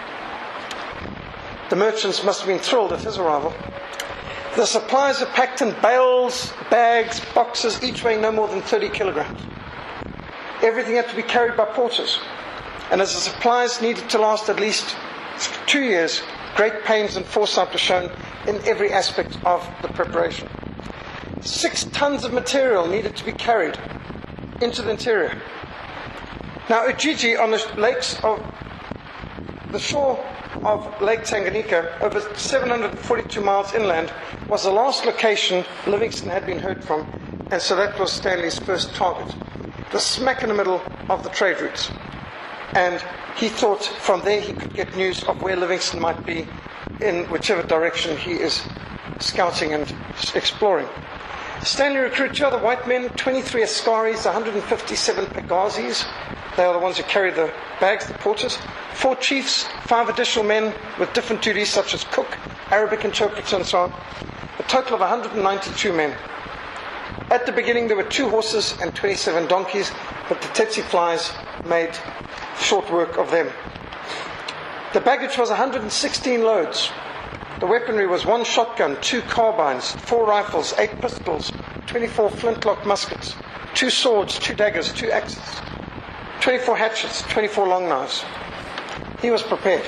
The merchants must have been thrilled at his arrival. The supplies are packed in bales, bags, boxes, each weighing no more than 30 kilograms. Everything had to be carried by porters. And as the supplies needed to last at least 2 years, great pains and foresight were shown in every aspect of the preparation. 6 tons of material needed to be carried into the interior. Now, Ujiji, on the lakes of the shore of Lake Tanganyika, over 742 miles inland, was the last location Livingstone had been heard from, and so that was Stanley's first target. The smack in the middle of the trade routes. And he thought from there he could get news of where Livingstone might be in whichever direction he is scouting and exploring. Stanley recruited 2 other white men, 23 Askaris, 157 pagazis. They are the ones who carry the bags, the porters. 4 chiefs, 5 additional men with different duties such as cook, Arabic interpreter and so on. A total of 192 men. At the beginning there were 2 horses and 27 donkeys, but the tsetse flies made short work of them. The baggage was 116 loads. The weaponry was 1 shotgun, 2 carbines, 4 rifles, 8 pistols, 24 flintlock muskets, 2 swords, 2 daggers, 2 axes, 24 hatchets, 24 long knives. He was prepared.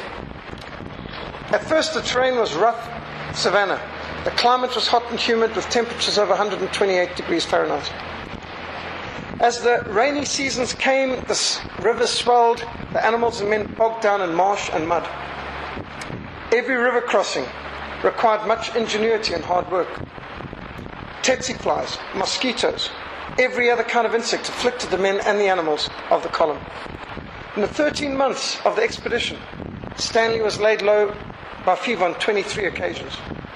At first the terrain was rough savanna. The climate was hot and humid with temperatures over 128 degrees Fahrenheit. As the rainy seasons came, the rivers swelled, the animals and men bogged down in marsh and mud. Every river crossing required much ingenuity and hard work. Tsetse flies, mosquitoes, every other kind of insect afflicted the men and the animals of the column. In the 13 months of the expedition, Stanley was laid low by fever on 23 occasions.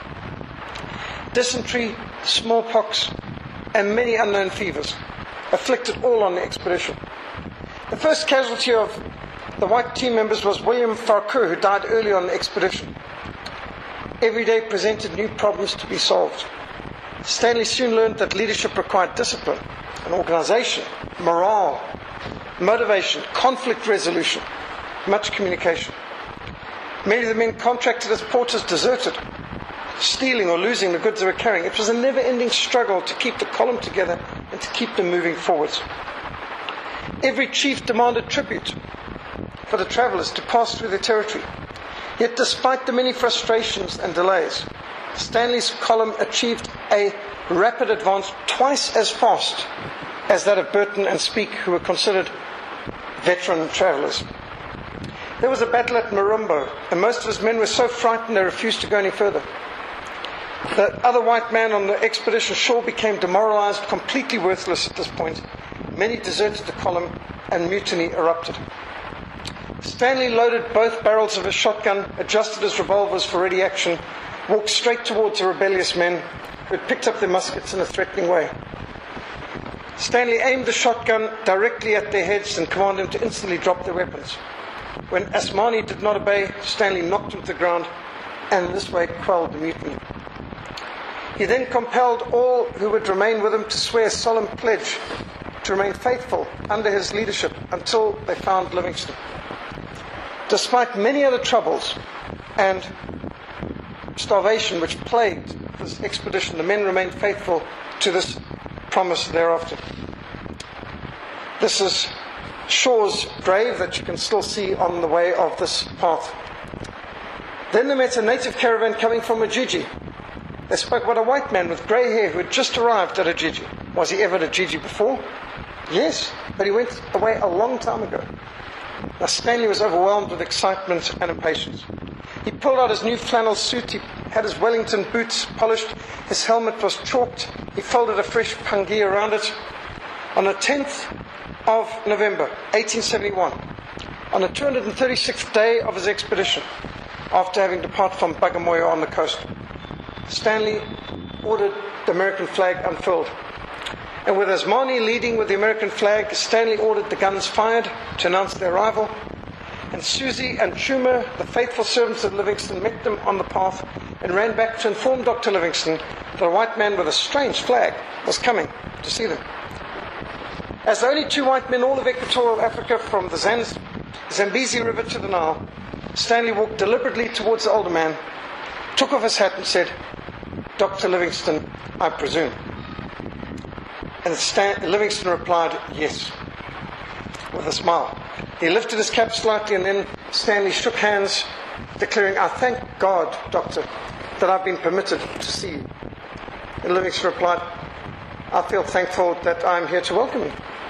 Dysentery, smallpox, and many unknown fevers afflicted all on the expedition. The first casualty of the white team members was William Farquhar, who died early on the expedition. Every day presented new problems to be solved. Stanley soon learned that leadership required discipline and organization, morale, motivation, conflict resolution, much communication. Many of the men contracted as porters deserted, stealing or losing the goods they were carrying. It was a never-ending struggle to keep the column together and to keep them moving forwards. Every chief demanded tribute for the travelers to pass through their territory. Yet despite the many frustrations and delays, Stanley's column achieved a rapid advance twice as fast as that of Burton and Speke, who were considered veteran travelers. There was a battle at Marumbo, and most of his men were so frightened they refused to go any further. The other white man on the expedition shore became demoralized, completely worthless at this point. Many deserted the column, and mutiny erupted. Stanley loaded both barrels of his shotgun, adjusted his revolvers for ready action, walked straight towards the rebellious men who had picked up their muskets in a threatening way. Stanley aimed the shotgun directly at their heads and commanded them to instantly drop their weapons. When Asmani did not obey, Stanley knocked him to the ground and in this way quelled the mutiny. He then compelled all who would remain with him to swear a solemn pledge to remain faithful under his leadership until they found Livingstone. Despite many other troubles and starvation which plagued this expedition, the men remained faithful to this promise thereafter. This is Shaw's grave that you can still see on the way of this path. Then they met a native caravan coming from Ujiji. They spoke about a white man with grey hair who had just arrived at Ujiji. Was he ever at Ujiji before? Yes, but he went away a long time ago. Now Stanley was overwhelmed with excitement and impatience. He pulled out his new flannel suit, he had his Wellington boots polished, his helmet was chalked, he folded a fresh pungi around it. On the 10th of November, 1871, on the 236th day of his expedition, after having departed from Bagamoyo on the coast, Stanley ordered the American flag unfurled. And with Asmani leading with the American flag, Stanley ordered the guns fired to announce their arrival. And Susie and Chuma, the faithful servants of Livingstone, met them on the path and ran back to inform Dr. Livingstone that a white man with a strange flag was coming to see them. As the only 2 white men all of equatorial Africa from the Zambezi River to the Nile, Stanley walked deliberately towards the older man, took off his hat and said, "Dr. Livingstone, I presume." And Livingstone replied, "Yes," with a smile. He lifted his cap slightly and then Stanley shook hands, declaring, "I thank God, Doctor, that I've been permitted to see you." And Livingstone replied, "I feel thankful that I'm here to welcome you."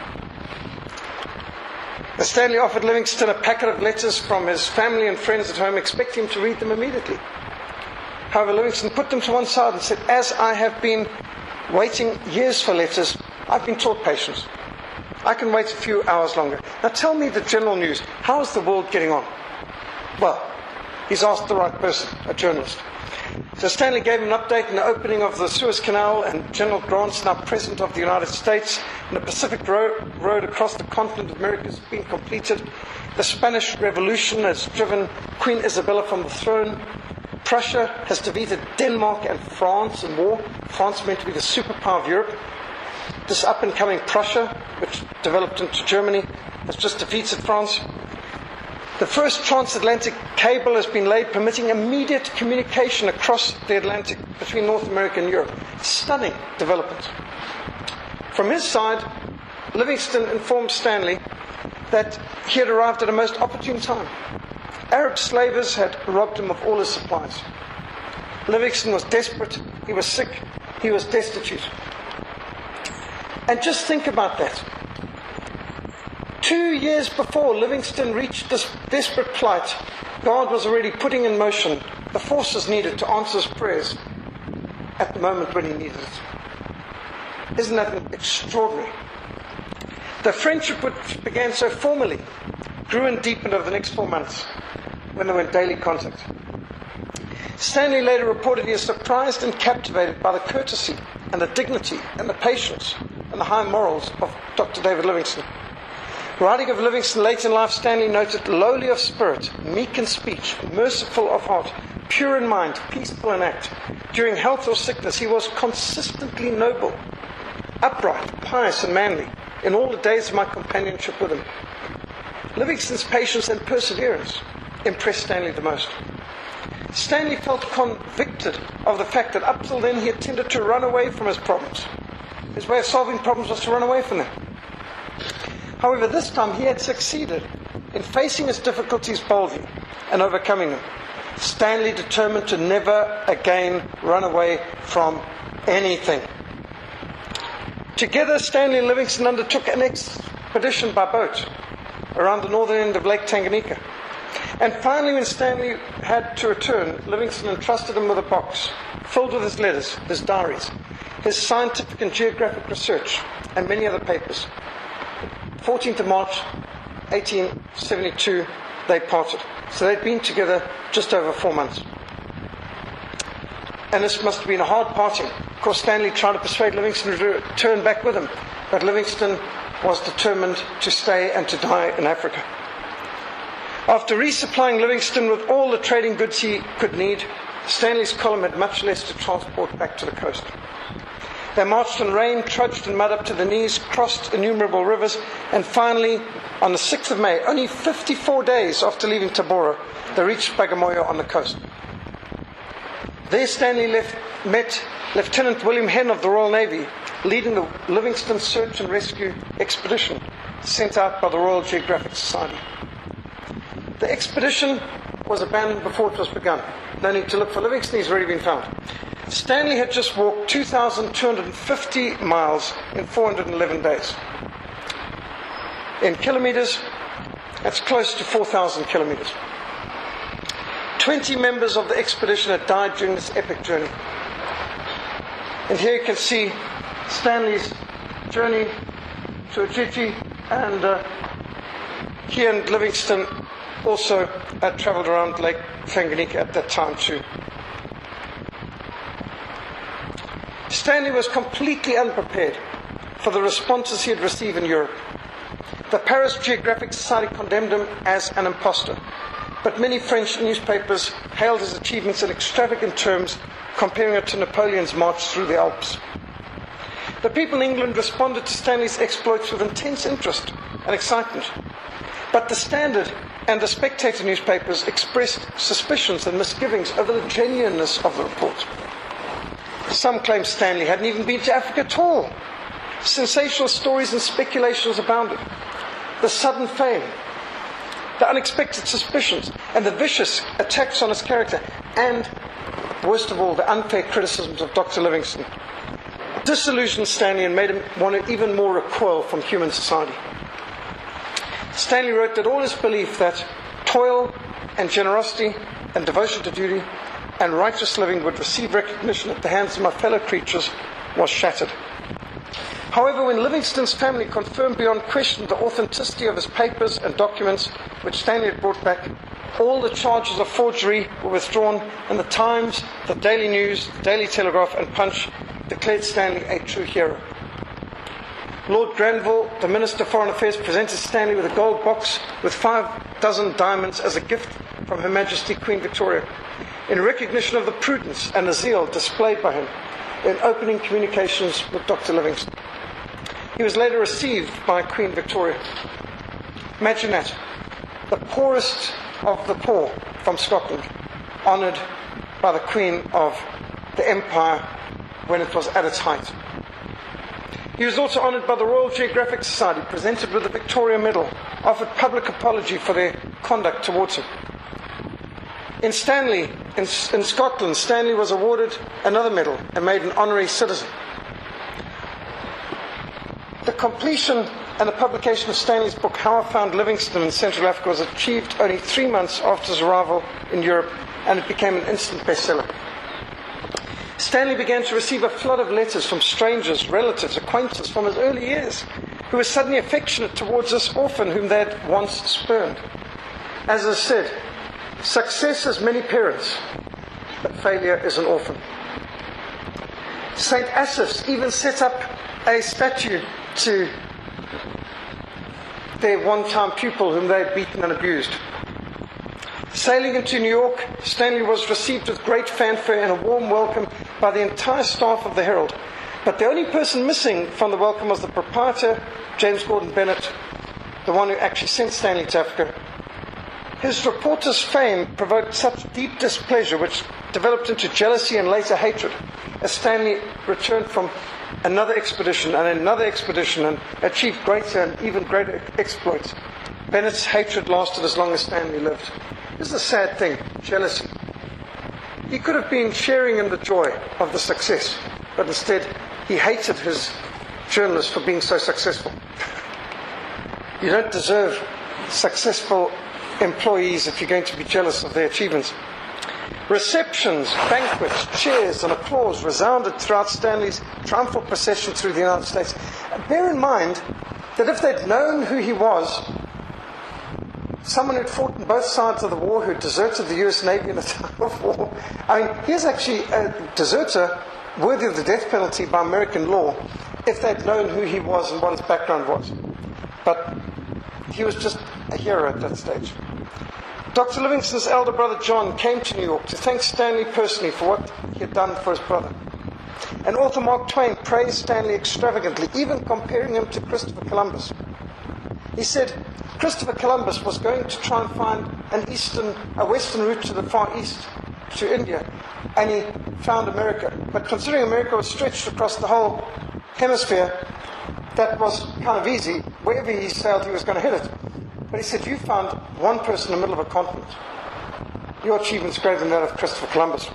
And Stanley offered Livingstone a packet of letters from his family and friends at home, expecting him to read them immediately. However, Livingstone put them to one side and said, "As I have been waiting years for letters, I've been taught patience. I can wait a few hours longer. Now tell me the general news. How is the world getting on?" Well, he's asked the right person, a journalist. So Stanley gave him an update on the opening of the Suez Canal, and General Grant's now President of the United States, and the Pacific Road across the continent of America has been completed. The Spanish Revolution has driven Queen Isabella from the throne. Prussia has defeated Denmark and France in war. France meant to be the superpower of Europe. This up-and-coming Prussia, which developed into Germany, has just defeated France. The first transatlantic cable has been laid, permitting immediate communication across the Atlantic between North America and Europe. Stunning development. From his side, Livingstone informed Stanley that he had arrived at a most opportune time. Arab slavers had robbed him of all his supplies. Livingstone was desperate, he was sick, he was destitute. And just think about that. 2 years before Livingstone reached this desperate plight, God was already putting in motion the forces needed to answer his prayers at the moment when he needed it. Isn't that extraordinary? The friendship which began so formally grew and deepened over the next 4 months when they were in daily contact. Stanley later reported he was surprised and captivated by the courtesy and the dignity and the patience and the high morals of Dr. David Livingstone. Writing of Livingstone late in life, Stanley noted, lowly of spirit, meek in speech, merciful of heart, pure in mind, peaceful in act. During health or sickness, he was consistently noble, upright, pious and manly in all the days of my companionship with him. Livingstone's patience and perseverance impressed Stanley the most. Stanley felt convicted of the fact that up till then he had tended to run away from his problems. His way of solving problems was to run away from them. However, this time he had succeeded in facing his difficulties boldly and overcoming them. Stanley determined to never again run away from anything. Together, Stanley and Livingstone undertook an expedition by boat around the northern end of Lake Tanganyika. And finally, when Stanley had to return, Livingstone entrusted him with a box filled with his letters, his diaries, his scientific and geographic research, and many other papers. 14th of March, 1872, they parted. So they'd been together just over 4 months. And this must have been a hard parting. Of course, Stanley tried to persuade Livingstone to return back with him, but Livingstone was determined to stay and to die in Africa. After resupplying Livingstone with all the trading goods he could need, Stanley's column had much less to transport back to the coast. They marched in rain, trudged in mud up to the knees, crossed innumerable rivers, and finally, on the 6th of May, only 54 days after leaving Tabora, they reached Bagamoyo on the coast. There Stanley met Lieutenant William Henn of the Royal Navy, leading the Livingstone Search and Rescue Expedition sent out by the Royal Geographic Society. The expedition was abandoned before it was begun. No need to look for Livingstone, he's already been found. Stanley had just walked 2,250 miles in 411 days. In kilometers, that's close to 4,000 kilometers. 20 members of the expedition had died during this epic journey. And here you can see Stanley's journey to Ujiji, and he and Livingstone also had travelled around Lake Tanganyika at that time too. Stanley was completely unprepared for the responses he had received in Europe. The Paris Geographic Society condemned him as an impostor, but many French newspapers hailed his achievements in extravagant terms, comparing it to Napoleon's march through the Alps. The people in England responded to Stanley's exploits with intense interest and excitement, but the Standard and the Spectator newspapers expressed suspicions and misgivings over the genuineness of the report. Some claimed Stanley hadn't even been to Africa at all. Sensational stories and speculations abounded. The sudden fame, the unexpected suspicions, and the vicious attacks on his character, and, worst of all, the unfair criticisms of Dr. Livingstone disillusioned Stanley and made him want to even more recoil from human society. Stanley wrote that all his belief that toil and generosity and devotion to duty and righteous living would receive recognition at the hands of my fellow creatures was shattered. However, when Livingstone's family confirmed beyond question the authenticity of his papers and documents which Stanley had brought back, all the charges of forgery were withdrawn, and the Times, the Daily News, the Daily Telegraph and Punch declared Stanley a true hero. Lord Granville, the Minister of Foreign Affairs, presented Stanley with a gold box with 5 dozen diamonds as a gift from Her Majesty Queen Victoria, in recognition of the prudence and the zeal displayed by him in opening communications with Dr. Livingstone. He was later received by Queen Victoria. Imagine that. the poorest of the poor from Scotland, honoured by the Queen of the Empire when it was at its height. He was also honoured by the Royal Geographic Society, presented with the Victoria Medal, offered public apology for their conduct towards him. In Scotland, Stanley was awarded another medal and made an honorary citizen. The completion and the publication of Stanley's book, How I Found Livingstone in Central Africa, was achieved only 3 months after his arrival in Europe, and it became an instant bestseller. Stanley began to receive a flood of letters from strangers, relatives, acquaintances from his early years, who were suddenly affectionate towards this orphan whom they had once spurned. As I said, success has many parents, but failure is an orphan. St. Asaph's even set up a statue to their one-time pupil whom they had beaten and abused. Sailing into New York, Stanley was received with great fanfare and a warm welcome by the entire staff of the Herald. But the only person missing from the welcome was the proprietor, James Gordon Bennett, the one who actually sent Stanley to Africa. His reporter's fame provoked such deep displeasure, which developed into jealousy and later hatred, as Stanley returned from another expedition and achieved greater and even greater exploits. Bennett's hatred lasted as long as Stanley lived. This is a sad thing, jealousy. He could have been sharing in the joy of the success, but instead he hated his journalists for being so successful. You don't deserve successful employees if you're going to be jealous of their achievements. Receptions, banquets, cheers and applause resounded throughout Stanley's triumphal procession through the United States. Bear in mind that if they'd known who he was, someone who'd fought on both sides of the war, who'd deserted the US Navy in a time of war. I mean, he's actually a deserter worthy of the death penalty by American law if they'd known who he was and what his background was. But he was just a hero at that stage. Dr. Livingstone's elder brother John came to New York to thank Stanley personally for what he had done for his brother. And author Mark Twain praised Stanley extravagantly, even comparing him to Christopher Columbus. He said, Christopher Columbus was going to try and find a western route to the Far East, to India, and he found America. But considering America was stretched across the whole hemisphere, that was kind of easy. Wherever he sailed, he was going to hit it. But he said, you found one person in the middle of a continent. Your achievement's greater than that of Christopher Columbus.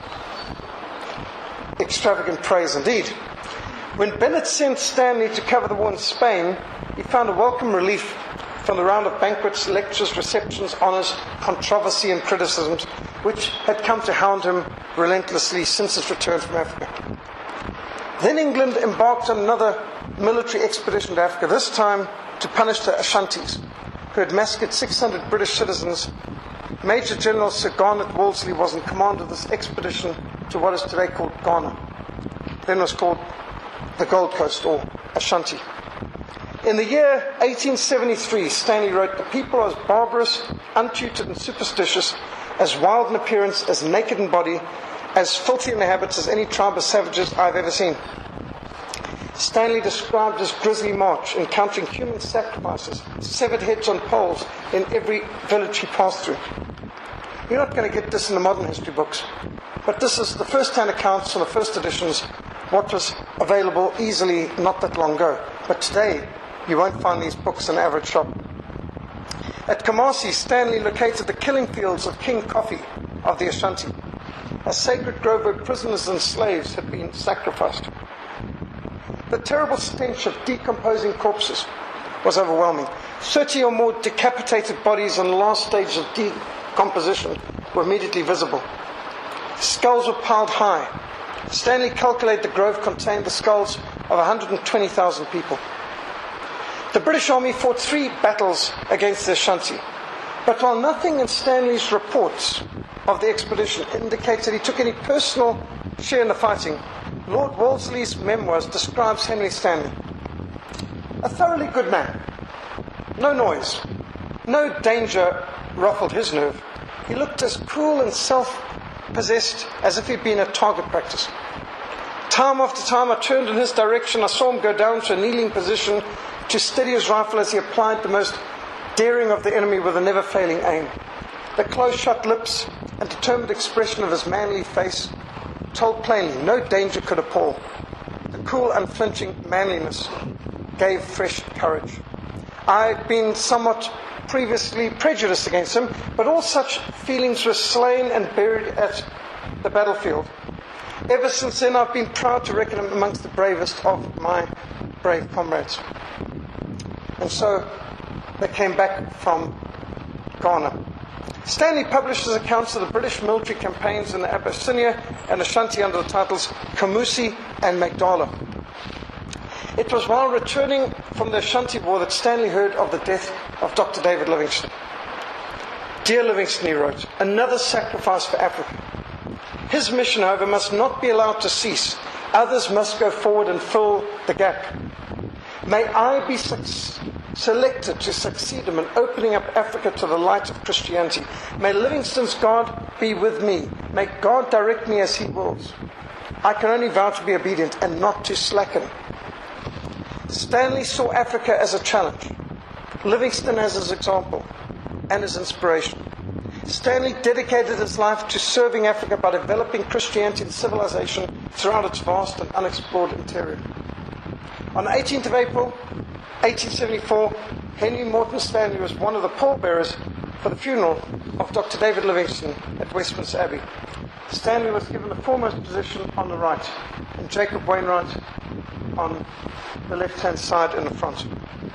Extravagant praise indeed. When Bennett sent Stanley to cover the war in Spain, he found a welcome relief from the round of banquets, lectures, receptions, honours, controversy and criticisms which had come to hound him relentlessly since his return from Africa. Then England embarked on another military expedition to Africa, this time to punish the Ashantis, who had massacred 600 British citizens. Major General Sir Garnet Wolseley was in command of this expedition to what is today called Ghana. Then was called the Gold Coast, or Ashanti. In the year 1873, Stanley wrote, the people are as barbarous, untutored and superstitious, as wild in appearance, as naked in body, as filthy in their habits as any tribe of savages I've ever seen. Stanley described his grisly march, encountering human sacrifices, severed heads on poles in every village he passed through. You're not going to get this in the modern history books, but this is the first-hand accounts from the first editions, what was available easily not that long ago. But today, you won't find these books in an average shop. At Kumasi, Stanley located the killing fields of King Kofi of the Ashanti. A sacred grove where prisoners and slaves had been sacrificed. The terrible stench of decomposing corpses was overwhelming. 30 or more decapitated bodies on the last stage of decomposition were immediately visible. Skulls were piled high. Stanley calculated the grove contained the skulls of 120,000 people. The British Army fought 3 battles against the Ashanti. But while nothing in Stanley's reports of the expedition indicates that he took any personal share in the fighting, Lord Wolseley's memoirs describes Henry Stanley. A thoroughly good man. No noise. No danger ruffled his nerve. He looked as cool and self-possessed as if he'd been at target practice. Time after time I turned in his direction. I saw him go down to a kneeling position to steady his rifle as he applied the most daring of the enemy with a never-failing aim. The close-shut lips and determined expression of his manly face told plainly no danger could appall. The cool, unflinching manliness gave fresh courage. I'd been somewhat previously prejudiced against him, but all such feelings were slain and buried at the battlefield. Ever since then, I've been proud to reckon him amongst the bravest of my brave comrades. And so they came back from Ghana. Stanley published his accounts of the British military campaigns in the Abyssinia and Ashanti under the titles Kamusi and Magdala. It was while returning from the Ashanti War that Stanley heard of the death of Dr. David Livingstone. Dear Livingstone, he wrote, another sacrifice for Africa. His mission, however, must not be allowed to cease. Others must go forward and fill the gap. May I be selected to succeed him in opening up Africa to the light of Christianity. May Livingstone's God be with me. May God direct me as he wills. I can only vow to be obedient and not to slacken. Stanley saw Africa as a challenge, Livingstone as his example and his inspiration. Stanley dedicated his life to serving Africa by developing Christianity and civilization throughout its vast and unexplored interior. On the 18th of April, 1874, Henry Morton Stanley was one of the pallbearers for the funeral of Dr. David Livingstone at Westminster Abbey. Stanley was given the foremost position on the right, and Jacob Wainwright on the left-hand side in the front.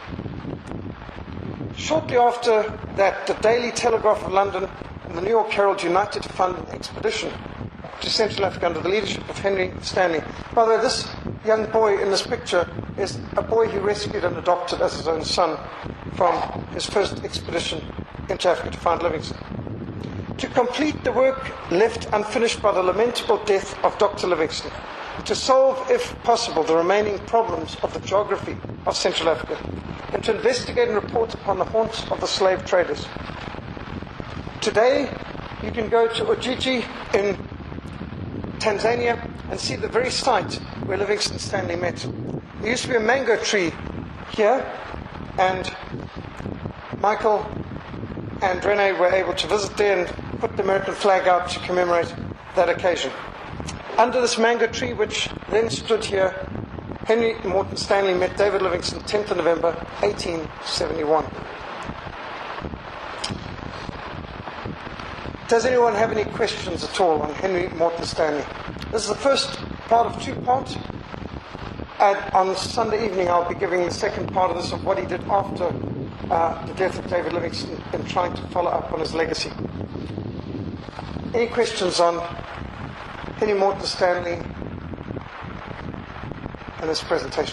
Shortly after that, the Daily Telegraph of London and the New York Herald united to fund an expedition to Central Africa under the leadership of Henry Stanley. By the way, this young boy in this picture is a boy he rescued and adopted as his own son from his first expedition into Africa to find Livingstone. To complete the work left unfinished by the lamentable death of Dr. Livingstone, to solve, if possible, the remaining problems of the geography of Central Africa, and to investigate and report upon the haunts of the slave traders. Today, you can go to Ujiji in Tanzania and see the very site where Livingstone Stanley met. There used to be a mango tree here, and Michael and Rene were able to visit there and put the American flag out to commemorate that occasion. Under this mango tree, which then stood here, Henry Morton Stanley met David Livingstone 10th of November 1871. Does anyone have any questions at all on Henry Morton Stanley? This is the first part of two parts. And on Sunday evening, I'll be giving the second part of this, of what he did after the death of David Livingstone and trying to follow up on his legacy. Any questions on Henry Morton Stanley in this presentation?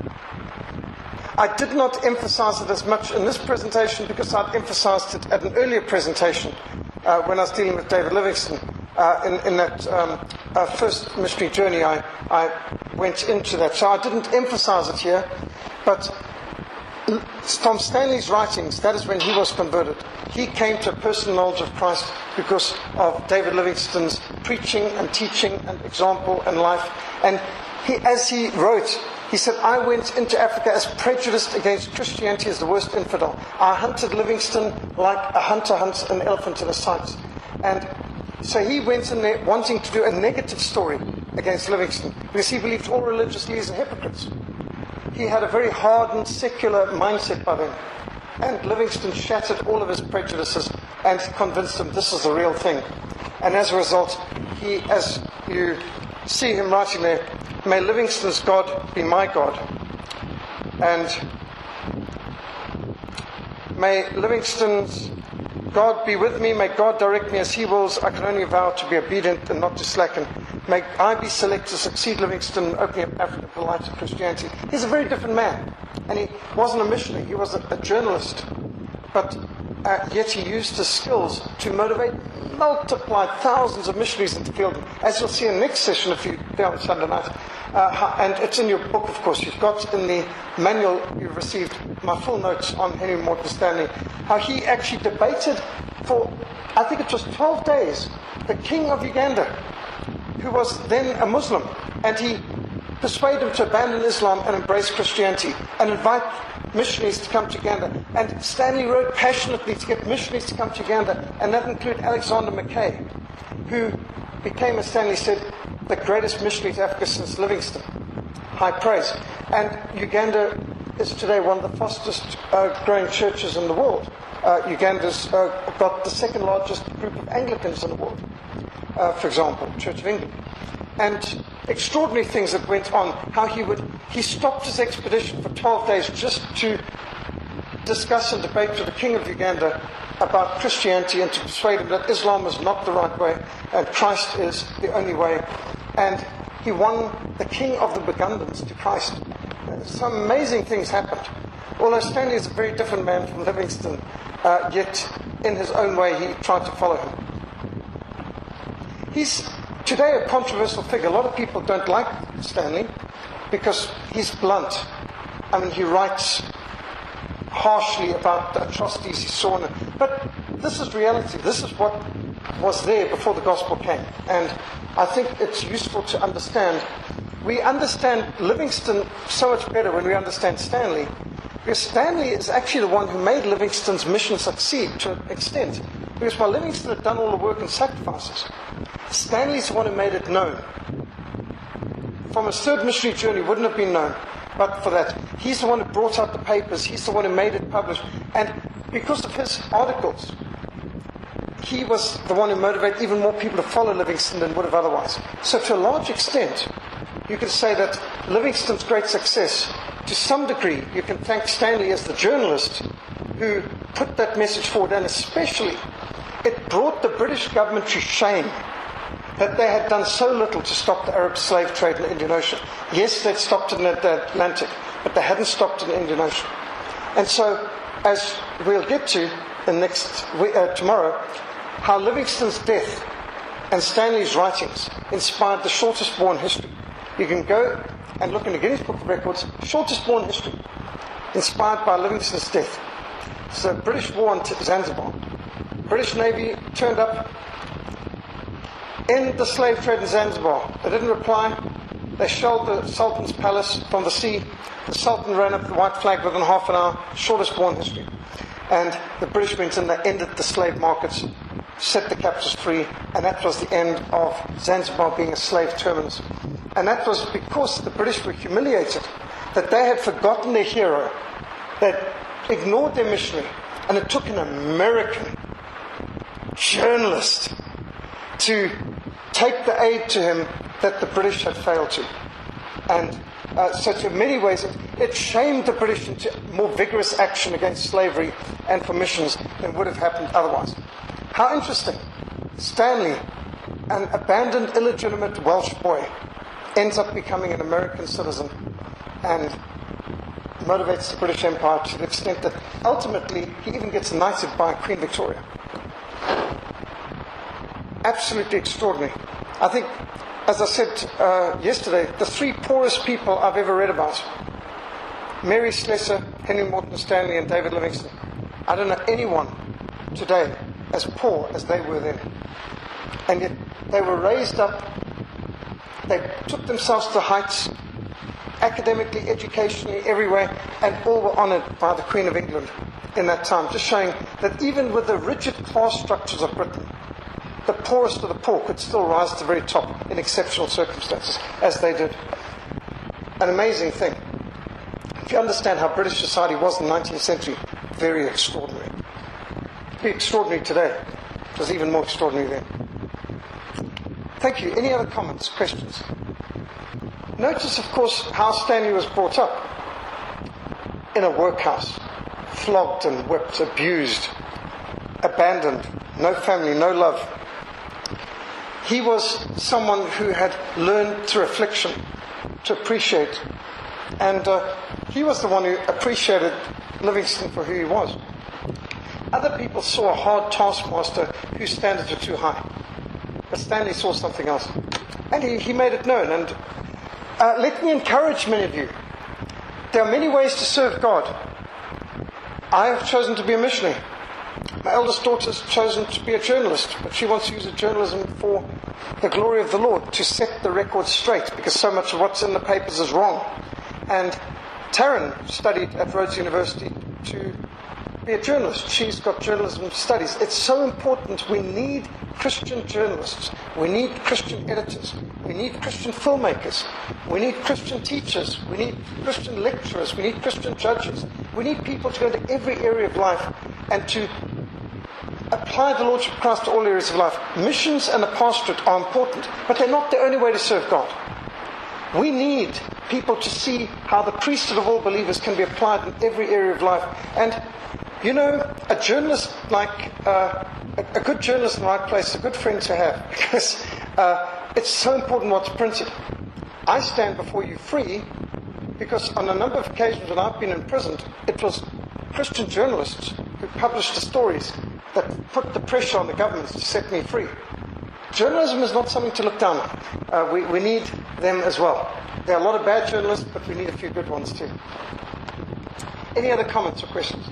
I did not emphasize it as much in this presentation because I'd emphasized it at an earlier presentation when I was dealing with David Livingstone. In that first missionary journey, I went into that. So I didn't emphasize it here, but from Stanley's writings, that is when he was converted. He came to a personal knowledge of Christ because of David Livingstone's preaching and teaching and example and life. And as he wrote, he said, I went into Africa as prejudiced against Christianity as the worst infidel. I hunted Livingstone like a hunter hunts an elephant in a sight. And so he went in there wanting to do a negative story against Livingstone because he believed all religious leaders are hypocrites. He had a very hardened, secular mindset by then. And Livingstone shattered all of his prejudices and convinced him this is the real thing. And as a result, he, as you see him writing there, may Livingstone's God be my God. And may Livingstone's God be with me. May God direct me as he wills. I can only vow to be obedient and not to slacken. May I be selected to succeed Livingstone in opening up Africa to the light of Christianity. He's a very different man. And he wasn't a missionary. He was a journalist. But yet he used his skills to motivate, multiply thousands of missionaries into the field. As you'll see in the next session if you're there on Sunday night. And it's in your book, of course. You've got in the manual you've received my full notes on Henry Morton Stanley. How he actually debated for, I think it was 12 days, the king of Uganda, who was then a Muslim. And he persuade him to abandon Islam and embrace Christianity and invite missionaries to come to Uganda. And Stanley wrote passionately to get missionaries to come to Uganda, and that included Alexander Mackay, who became, as Stanley said, the greatest missionary to Africa since Livingstone. High praise. And Uganda is today one of the fastest growing churches in the world. Uganda's got the second largest group of Anglicans in the world, for example, Church of England. And extraordinary things that went on, how he stopped his expedition for 12 days just to discuss and debate with the King of Uganda about Christianity and to persuade him that Islam is not the right way and Christ is the only way. And he won the King of the Burgundians to Christ. Some amazing things happened. Although Stanley is a very different man from Livingstone, yet in his own way he tried to follow him. He's today a controversial figure. A lot of people don't like Stanley because he's blunt. I mean, he writes harshly about the atrocities he saw. But this is reality. This is what was there before the gospel came. And I think it's useful to understand. We understand Livingstone so much better when we understand Stanley. Because Stanley is actually the one who made Livingstone's mission succeed to an extent. Because while Livingstone had done all the work and sacrifices, Stanley's the one who made it known. From his third missionary journey, wouldn't have been known. But for that, he's the one who brought out the papers. He's the one who made it published. And because of his articles, he was the one who motivated even more people to follow Livingstone than would have otherwise. So to a large extent, you could say that Livingstone's great success, to some degree, you can thank Stanley as the journalist who put that message forward. And especially, it brought the British government to shame that they had done so little to stop the Arab slave trade in the Indian Ocean. Yes, they'd stopped it in the Atlantic, but they hadn't stopped it in the Indian Ocean. And so, as we'll get to tomorrow, how Livingstone's death and Stanley's writings inspired the shortest war in history. You can go and look in the Guinness Book of Records, shortest war in history, inspired by Livingstone's death. It's the British war on Zanzibar. British Navy turned up in the slave trade in Zanzibar. They didn't reply. They shelled the Sultan's palace from the sea. The Sultan ran up the white flag within half an hour. Shortest war in history. And the British went in, they ended the slave markets, set the captives free, and that was the end of Zanzibar being a slave terminus. And that was because the British were humiliated, that they had forgotten their hero, they'd ignored their missionary, and it took an American journalist to take the aid to him that the British had failed to. And so in many ways it shamed the British into more vigorous action against slavery and for missions than would have happened otherwise. How interesting. Stanley, an abandoned illegitimate Welsh boy, ends up becoming an American citizen and motivates the British Empire to the extent that ultimately he even gets knighted by Queen Victoria. Absolutely extraordinary. I think, as I said yesterday, the three poorest people I've ever read about, Mary Slessor, Henry Morton Stanley, and David Livingstone. I don't know anyone today as poor as they were then. And yet they were raised up, they took themselves to heights, academically, educationally, everywhere, and all were honoured by the Queen of England in that time, just showing that even with the rigid class structures of Britain, the poorest of the poor could still rise to the very top in exceptional circumstances, as they did. An amazing thing. If you understand how British society was in the 19th century, very extraordinary. It'd be extraordinary today. It was even more extraordinary then. Thank you. Any other comments, questions? Notice, of course, how Stanley was brought up. In a workhouse. Flogged and whipped, abused, abandoned, no family, no love. He was someone who had learned through affliction to appreciate. And he was the one who appreciated Livingstone for who he was. Other people saw a hard taskmaster whose standards were too high. But Stanley saw something else. And he made it known. And let me encourage many of you. There are many ways to serve God. I have chosen to be a missionary. My eldest daughter's chosen to be a journalist, but she wants to use journalism for the glory of the Lord, to set the record straight, because so much of what's in the papers is wrong. And Taryn studied at Rhodes University to be a journalist. She's got journalism studies. It's so important. We need Christian journalists. We need Christian editors. We need Christian filmmakers. We need Christian teachers. We need Christian lecturers. We need Christian judges. We need people to go into every area of life and to apply the Lordship of Christ to all areas of life. Missions and the pastorate are important, but they're not the only way to serve God. We need people to see how the priesthood of all believers can be applied in every area of life. And, you know, a journalist like a good journalist in the right place is a good friend to have, because it's so important what's printed. I stand before you free because on a number of occasions when I've been imprisoned, it was Christian journalists who published the stories that put the pressure on the governments to set me free. Journalism is not something to look down on. We need them as well. There are a lot of bad journalists, but we need a few good ones too. Any other comments or questions?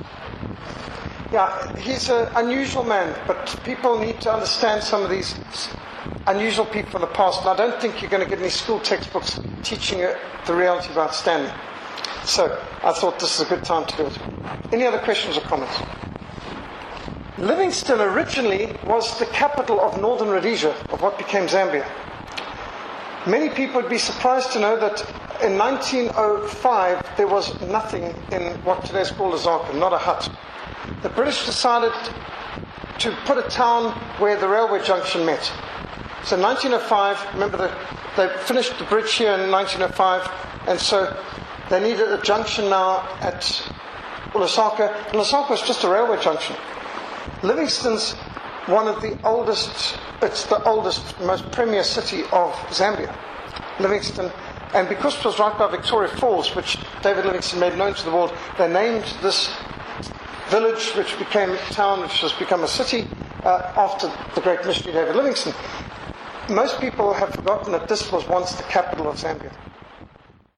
Yeah, he's an unusual man, but people need to understand some of these unusual people from the past. And I don't think you're going to get any school textbooks teaching you the reality about Stanley. So I thought this is a good time to do it. Any other questions or comments? Livingstone originally was the capital of northern Rhodesia, of what became Zambia. Many people would be surprised to know that in 1905 there was nothing in what today is called Lusaka, not a hut. The British decided to put a town where the railway junction met. So in 1905, remember they finished the bridge here in 1905, and so they needed a junction now at Lusaka. And Lusaka was just a railway junction. Livingstone's one of the oldest, it's the oldest, most premier city of Zambia, Livingstone. And because it was right by Victoria Falls, which David Livingstone made known to the world, they named this village, which became a town, which has become a city, after the great missionary David Livingstone. Most people have forgotten that this was once the capital of Zambia.